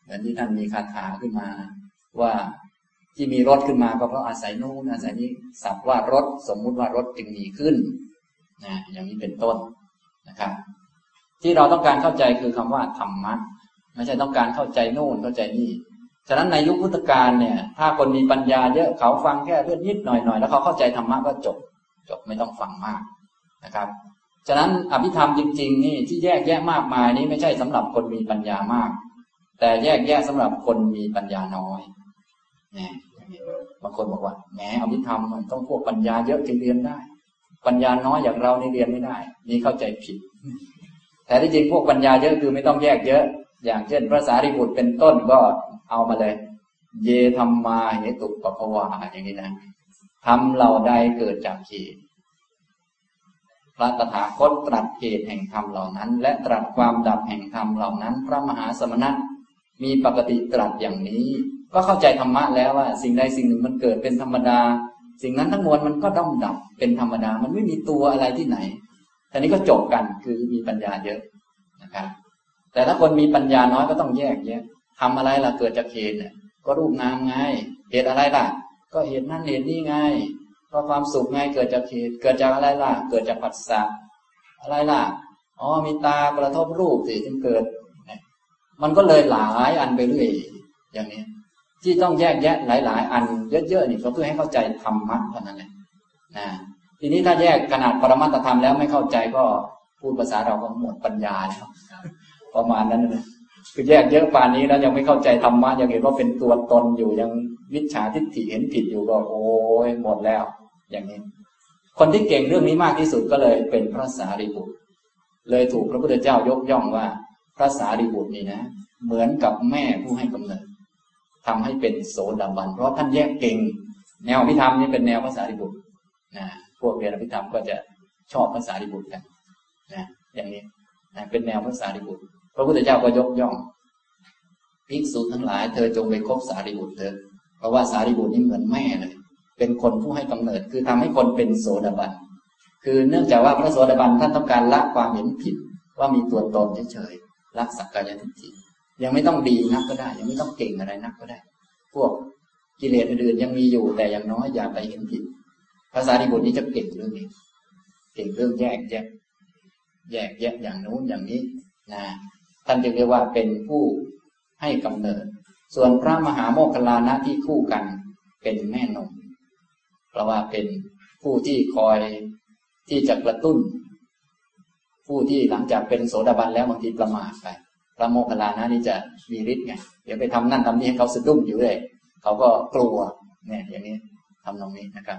เหมือนที่ท่านมีคาถาขึ้นมาว่าที่มีรถขึ้นมาก็เพราะอาศัยนู่นอาศัยนี้สักว่ารถสมมุติว่ารถจึงมีขึ้นนะอย่างนี้เป็นต้นนะครับที่เราต้องการเข้าใจคือคำว่าธรรมะไม่ใช่ต้องการเข้าใจโน่นเข้าใจนี่ฉะนั้นในยุคพุทธกาลเนี่ยถ้าคนมีปัญญาเยอะเขาฟังแค่เรื่องนิดหน่อยแล้วเขาเข้าใจธรรมะก็จบไม่ต้องฟังมากนะครับฉะนั้นอภิธรรมจริงๆนี่ที่แยกแยะมากมายนี้ไม่ใช่สำหรับคนมีปัญญามากแต่แยกแยะสำหรับคนมีปัญญาน้อยเนี่ยบางคนบอกว่าแหมอภิธรรมมันต้องพวกปัญญาเยอะจึงเรียนได้ปัญญาน้อยอย่างเรานี่เรียนไม่ได้นี่เข้าใจผิดแต่ที่จริงพวกปัญญาเยอะคือไม่ต้องแยกเยอะอย่างเช่นพระสารีบุตรเป็นต้นก็เอามาเลยเยธัมมาเหตุปภวาอย่างนี้นะธรรมเหล่าใดเกิดจากเหตุพระตถาคตตรัสเหตุแห่งธรรมเหล่านั้นและตรัสความดับแห่งธรรมเหล่านั้นพระมหาสมณะมีปกติตรัสอย่างนี้ก็เข้าใจธรรมะแล้วว่าสิ่งใดสิ่งหนึ่งมันเกิดเป็นธรรมดาสิ่งนั้นทั้งมวลมันก็ต้องดับเป็นธรรมดามันไม่มีตัวอะไรที่ไหนทีนี้ก็จบกันคือมีปัญญาเยอะนะครับแต่ถ้าคนมีปัญญาน้อยก็ต้องแยกแยะทำอะไรล่ะเกิดจากเหตุเนี่ยก็รูปนามไงเหตุอะไรล่ะก็เหตุนั้นเหตุนี้ไงก็ความสุขไงเกิดจากเหตุเกิดจากอะไรล่ะเกิดจากผัสสะอะไรล่ะอ๋อมีตากระทบรูปสิจึงเกิดมันก็เลยหลายอันไปเรื่อยอย่างนี้ที่ต้องแยกแยะหลายๆอันเยอะๆนี่ก็เพื่อให้เข้าใจธรรมะเท่านั้นแหละนะทีนี้ถ้าแยกขนาดปรมัตถธรรมแล้วไม่เข้าใจก็พูดภาษาเราก็หมดปัญญาแล้วประมาณนั้นนะคือแยกเยอะป่านนี้แล้วยังไม่เข้าใจธรรมะยังเห็นว่าเป็นตัวตนอยู่ยังมิจฉาทิฏฐิเห็นผิดอยู่ก็โอ้ยหมดแล้วอย่างนี้คนที่เก่งเรื่องนี้มากที่สุดก็เลยเป็นพระสารีบุตรเลยถูกพระพุทธเจ้ายกย่องว่าพระสารีบุตรนี่นะเหมือนกับแม่ผู้ให้กำเนิดทำให้เป็นโสดาบันเพราะท่านแยกเก่งแนวอภิธรรมนี่เป็นแนวพระสารีบุตรนะพวกเรียนอภิธรรมก็จะชอบพระสารีบุตรกันนะอย่างนี้นะเป็นแนวพระสารีบุตรพระพุทธเจ้าก็ยกย่องภิกษุทั้งหลายเธอจงไปคบสารีบุตรเถิดเพราะว่าสารีบุตรนี่เหมือนแม่เลยเป็นคนผู้ให้กำเนิดคือทำให้คนเป็นโสดาบันคือเนื่องจากว่าพระโสดาบันท่านต้องการละความเห็นผิดว่ามีตัวตนเฉยๆละสักกายทิฏฐิยังไม่ต้องดีนักก็ได้ยังไม่ต้องเก่งอะไรนักก็ได้พวกกิเลสอื่นๆยังมีอยู่แต่อย่างน้อยอย่าไปเห็นผิดพระสารีบุตรนี้จะเก่งเรื่องนี้เก่งเรื่องแยกแยะอย่างโน้นอย่างนี้นะท่านจึงเรียกว่าเป็นผู้ให้กำเนิดส่วนพระมหาโมคคัลลานะที่คู่กันเป็นแม่นมเพราะว่าเป็นผู้ที่คอยที่จะกระตุ้นผู้ที่หลังจากเป็นโสดาบันแล้วบางทีประมาทไปพระโมคคัลลานะนี่จะมีฤทธิ์ไงเดี๋ยวไปทำนั่นทำนี่ให้เขาสะดุ้งอยู่เลยเขาก็กลัวเนี่ยอย่างนี้ทำตรงนี้นะครับ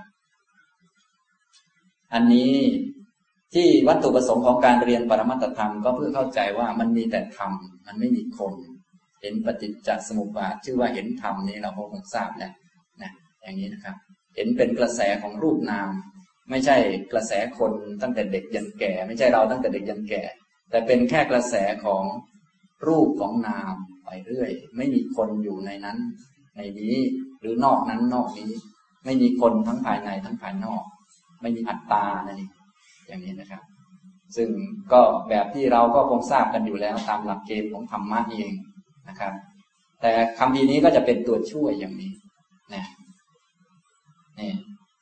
อันนี้ที่วัตถุประสงค์ของการเรียนปรมัตถธรรมก็เพื่อเข้าใจว่ามันมีแต่ธรรมมันไม่มีคนเห็นปฏิจจสมุปบาทชื่อว่าเห็นธรรมนี้เราคงทราบแล้วนะอย่างนี้นะครับเห็นเป็นกระแสของรูปนามไม่ใช่กระแสคนตั้งแต่เด็กยันแก่ไม่ใช่เราตั้งแต่เด็กยันแก่แต่เป็นแค่กระแสของรูปของนามไปเรื่อยไม่มีคนอยู่ในนั้นในนี้หรือนอกนั้นนอกนี้ไม่มีคนทั้งภายในทั้งภายนอกไม่มีอัตตานั่นเองอย่างนี้นะครับซึ่งก็แบบที่เราก็คงทราบกันอยู่แล้วตามหลักเกณฑ์ของธรรมะเองนะครับแต่คำพีนี้ก็จะเป็นตัวช่วยอย่างนี้นะนี่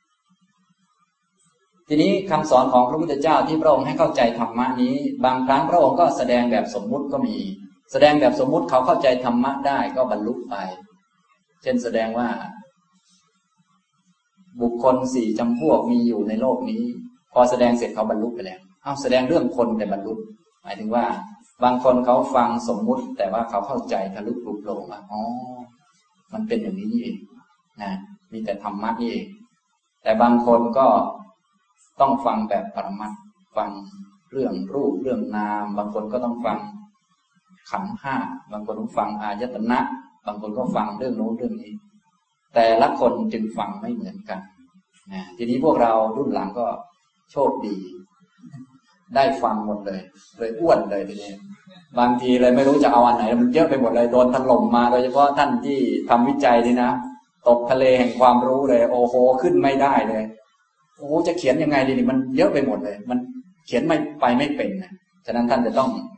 ทีนี้คำสอนของพระพุทธเจ้าที่พระองค์ให้เข้าใจธรรมะนี้บางครั้งพระองค์ก็แสดงแบบสมมุติก็มีแสดงแบบสมมุติเขาเข้าใจธรรมะได้ก็บรรลุไปเช่นแสดงว่าบุคคล4จำพวกมีอยู่ในโลกนี้พอแสดงเสร็จเขาบรรลุไปแล้วแสดงเรื่องคนแต่บรรลุหมายถึงว่าบางคนเขาฟังสมมุติแต่ว่าเขาเข้าใจทะลุปลุกโลงว่าอ๋อมันเป็นอย่างนี้นี่เองนะมีแต่ธรรมะนี่เองแต่บางคนก็ต้องฟังแบบปรมัตถ์ฟังเรื่องรูปเรื่องนามบางคนก็ต้องฟังขันธ์ห้าบางคนก็ฟังอายตนะบางคนก็ฟังเรื่องโน้นเรื่องนี้แต่ละคนจึงฟังไม่เหมือนกันนะทีนี้พวกเรารุ่นหลังก็โชคดีได้ฟังหมดเลยอ้วนเลยทีนี้บางทีเลยไม่รู้จะเอาอันไหนมันเยอะไปหมดเลยโดนถล่มมาโดยเฉพาะท่านที่ทำวิจัยนี่นะตกทะเลแห่งความรู้เลยโอ้โหขึ้นไม่ได้เลยโอ้จะเขียนยังไงดีนี่มันเยอะไปหมดเลยมันเขียนไม่เป็นนะฉะนั้นท่านจะต้อง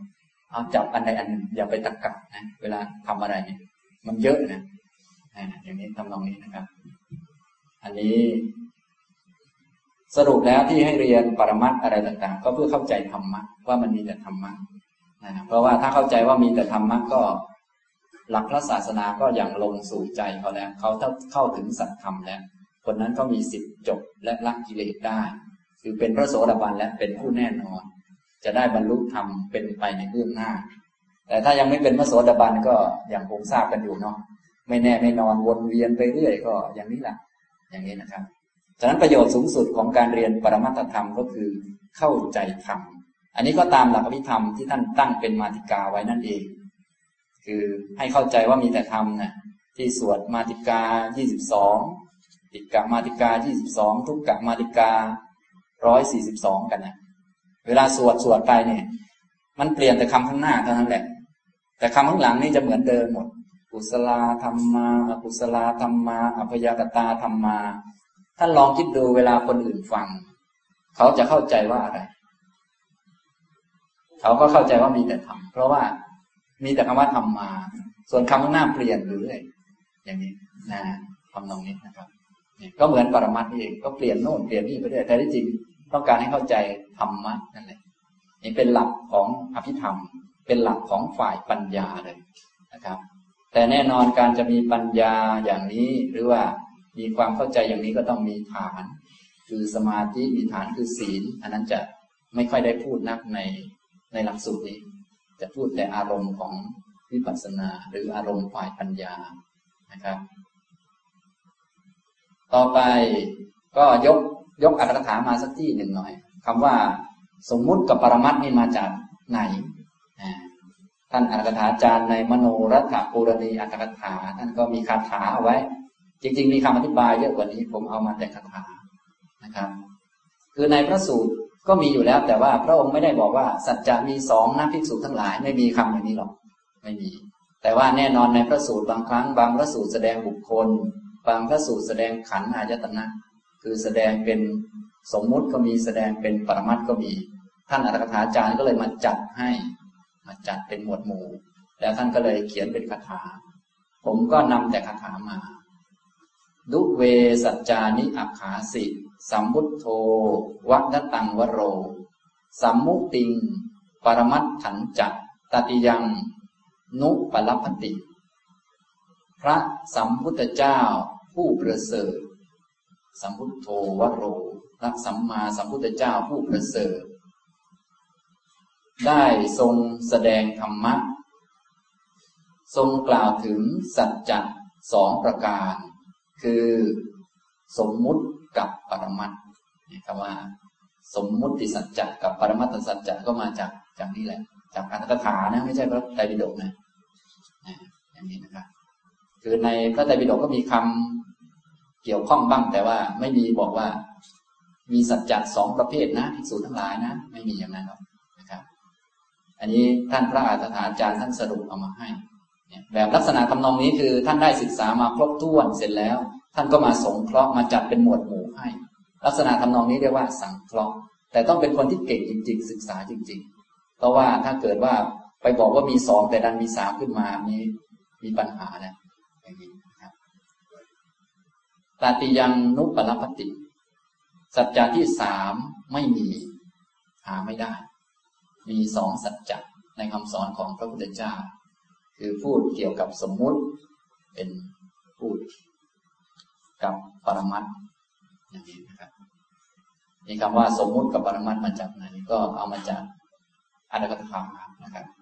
เอาจับอันใดอันหนึ่งอย่าไปตะกักนะเวลาทำอะไรเนี่ยมันเยอะนะอย่างนี้ทำนองนี้นะครับอันนี้สรุปแล้วที่ให้เรียนปรมัตถ์อะไรต่างๆก็เพื่อเข้าใจธรรมะว่ามันมีแต่ธรรมะนะเพราะว่าถ้าเข้าใจว่ามีแต่ธรรมะก็หลักพระศาสนาก็อย่างลงสู่ใจเขาแล้วเขาเข้าถึงสัจธรรมแล้วคนนั้นก็มีสิทธิ์จบและละกิเลสได้คือเป็นพระโสดาบันและเป็นผู้แน่นอนจะได้บรรลุธรรมเป็นไปในเบื้องหน้าแต่ถ้ายังไม่เป็นพระโสดาบันก็อย่างผมทราบกันอยู่เนาะไม่แน่ไม่นอนวนเวียนไปเรื่อยก็อย่างนี้แหละอย่างนี้นะครับฉะนั้นประโยชน์สูงสุดของการเรียนปรมัตถธรรมก็คือเข้าใจธรรมอันนี้ก็ตามหลักอภิธรรมที่ท่านตั้งเป็นมาติกาไว้นั่นเองคือให้เข้าใจว่ามีแต่ธรรมนะที่สวดมาติกา22ติกะมาติกา22ทุกกะมาติกา142กันนะเวลาสวดไปเนี่ยมันเปลี่ยนแต่คำข้างหน้าเท่านั้นแหละแต่คำข้างหลังนี่จะเหมือนเดิมหมดกุศลธรรมาอกุศลธรรมาอัพยากตาธรรมาท่านลองคิดดูเวลาคนอื่นฟังเขาจะเข้าใจว่าอะไรเขาก็เข้าใจว่ามีแต่ธรรมเพราะว่ามีแต่คำว่าธรรมาส่วนคำข้างหน้าเปลี่ยนหรืออะไรอย่างนี้นะทำตรงนี้นะครับก็เหมือนปรมัตถ์เองก็เปลี่ยนโน่นเปลี่ยนนี่ไปเรื่อยแต่ที่จริงต้องการให้เข้าใจธรรมะนั่นแหละนี่เป็นหลักของอภิธรรมเป็นหลักของฝ่ายปัญญาเลยนะครับแต่แน่นอนการจะมีปัญญาอย่างนี้หรือว่ามีความเข้าใจอย่างนี้ก็ต้องมีฐานคือสมาธิมีฐานคือศีลอันนั้นจะไม่ค่อยได้พูดนักในหลักสูตรนี้จะพูดแต่อารมณ์ของวิปัสสนาหรืออารมณ์ฝ่ายปัญญานะครับต่อไปก็ยกอรรถกถามาสักที่หนึ่งหน่อยคำว่าสมมุติกับปรมัตถ์นี่มาจากไหนท่านอรรถกถาจารย์ในมโนรัฐปูรณีอรรถกถาท่านก็มีคาถาเอาไว้จริงๆมีคำอธิบายเยอะกว่านี้ผมเอามาแต่คาถานะครับคือในพระสูตรก็มีอยู่แล้วแต่ว่าพระองค์ไม่ได้บอกว่าสัจจะมี2นะภิกษุทั้งหลายไม่มีคำอย่างนี้หรอกไม่มีแต่ว่าแน่นอนในพระสูตรบางครั้งบางพระสูตรแสดงบุคคลบางพระสูตรแสดงขันธ์อายตนะคือแสดงเป็นสมมุติก็มีแสดงเป็นปรมัตถ์ก็มีท่านอรรถกถาจารย์ก็เลยมาจัดให้มาจัดเป็นหมวดหมู่แล้วท่านก็เลยเขียนเป็นคาถาผมก็นำแต่คาถามาดุเวสัจจานิอัคขาสิสัมมุตโธวัฏตังวโรสัมมุติงปรมัตถันจัตตติยังนุปลัพพติพระสัมพุทธเจ้าผู้ประเสริฐสัมพุทโธวโรพระสัมมาสัมพุทธเจ้าผู้ประเสริฐได้ทรงแสดงธรรมะทรงกล่าวถึงสัจจะ2ประการคือสมมุติกับปรมัตถ์คำว่าสมมุติสัจจะกับปรมัตถสัจจะก็มาจากนี่แหละจากอรรถกถานะไม่ใช่พระไตรปิฎกนะอย่างนี้นะครับคือในพระไตรปิฎกก็มีคำเกี่ยวข้องบ้างแต่ว่าไม่มีบอกว่ามีสัจจะ2ประเภทนะภิกษุทั้งหลายนะไม่มีอย่างนั้นหรอกนะครับอันนี้ท่านพระอรรถอาจารย์ท่านสรุปเอามาให้แบบลักษณะทำนองนี้คือท่านได้ศึกษามาครบถ้วนเสร็จแล้วท่านก็มาสงเคราะห์มาจัดเป็นหมวดหมู่ให้ลักษณะทำนองนี้เรียกว่าสังเคราะห์แต่ต้องเป็นคนที่เก่งจริงๆศึกษาจริงๆเพราะว่าถ้าเกิดว่าไปบอกว่ามี2แต่ดันมี3ขึ้นมานี้มีปัญหาแล้วอย่างนี้นะครับตติยังนุปลัพพติสัจจะที่3ไม่มีหาไม่ได้มี2สัจจะในคำสอนของพระพุทธเจ้าคือพูดเกี่ยวกับสมมุติเป็นพูดกับปรมัตถ์อย่างนี้นะครับมีคำว่าสมมุติกับปรมัตถ์มาจากไหนก็เอามาจากอรรถกถานะครับ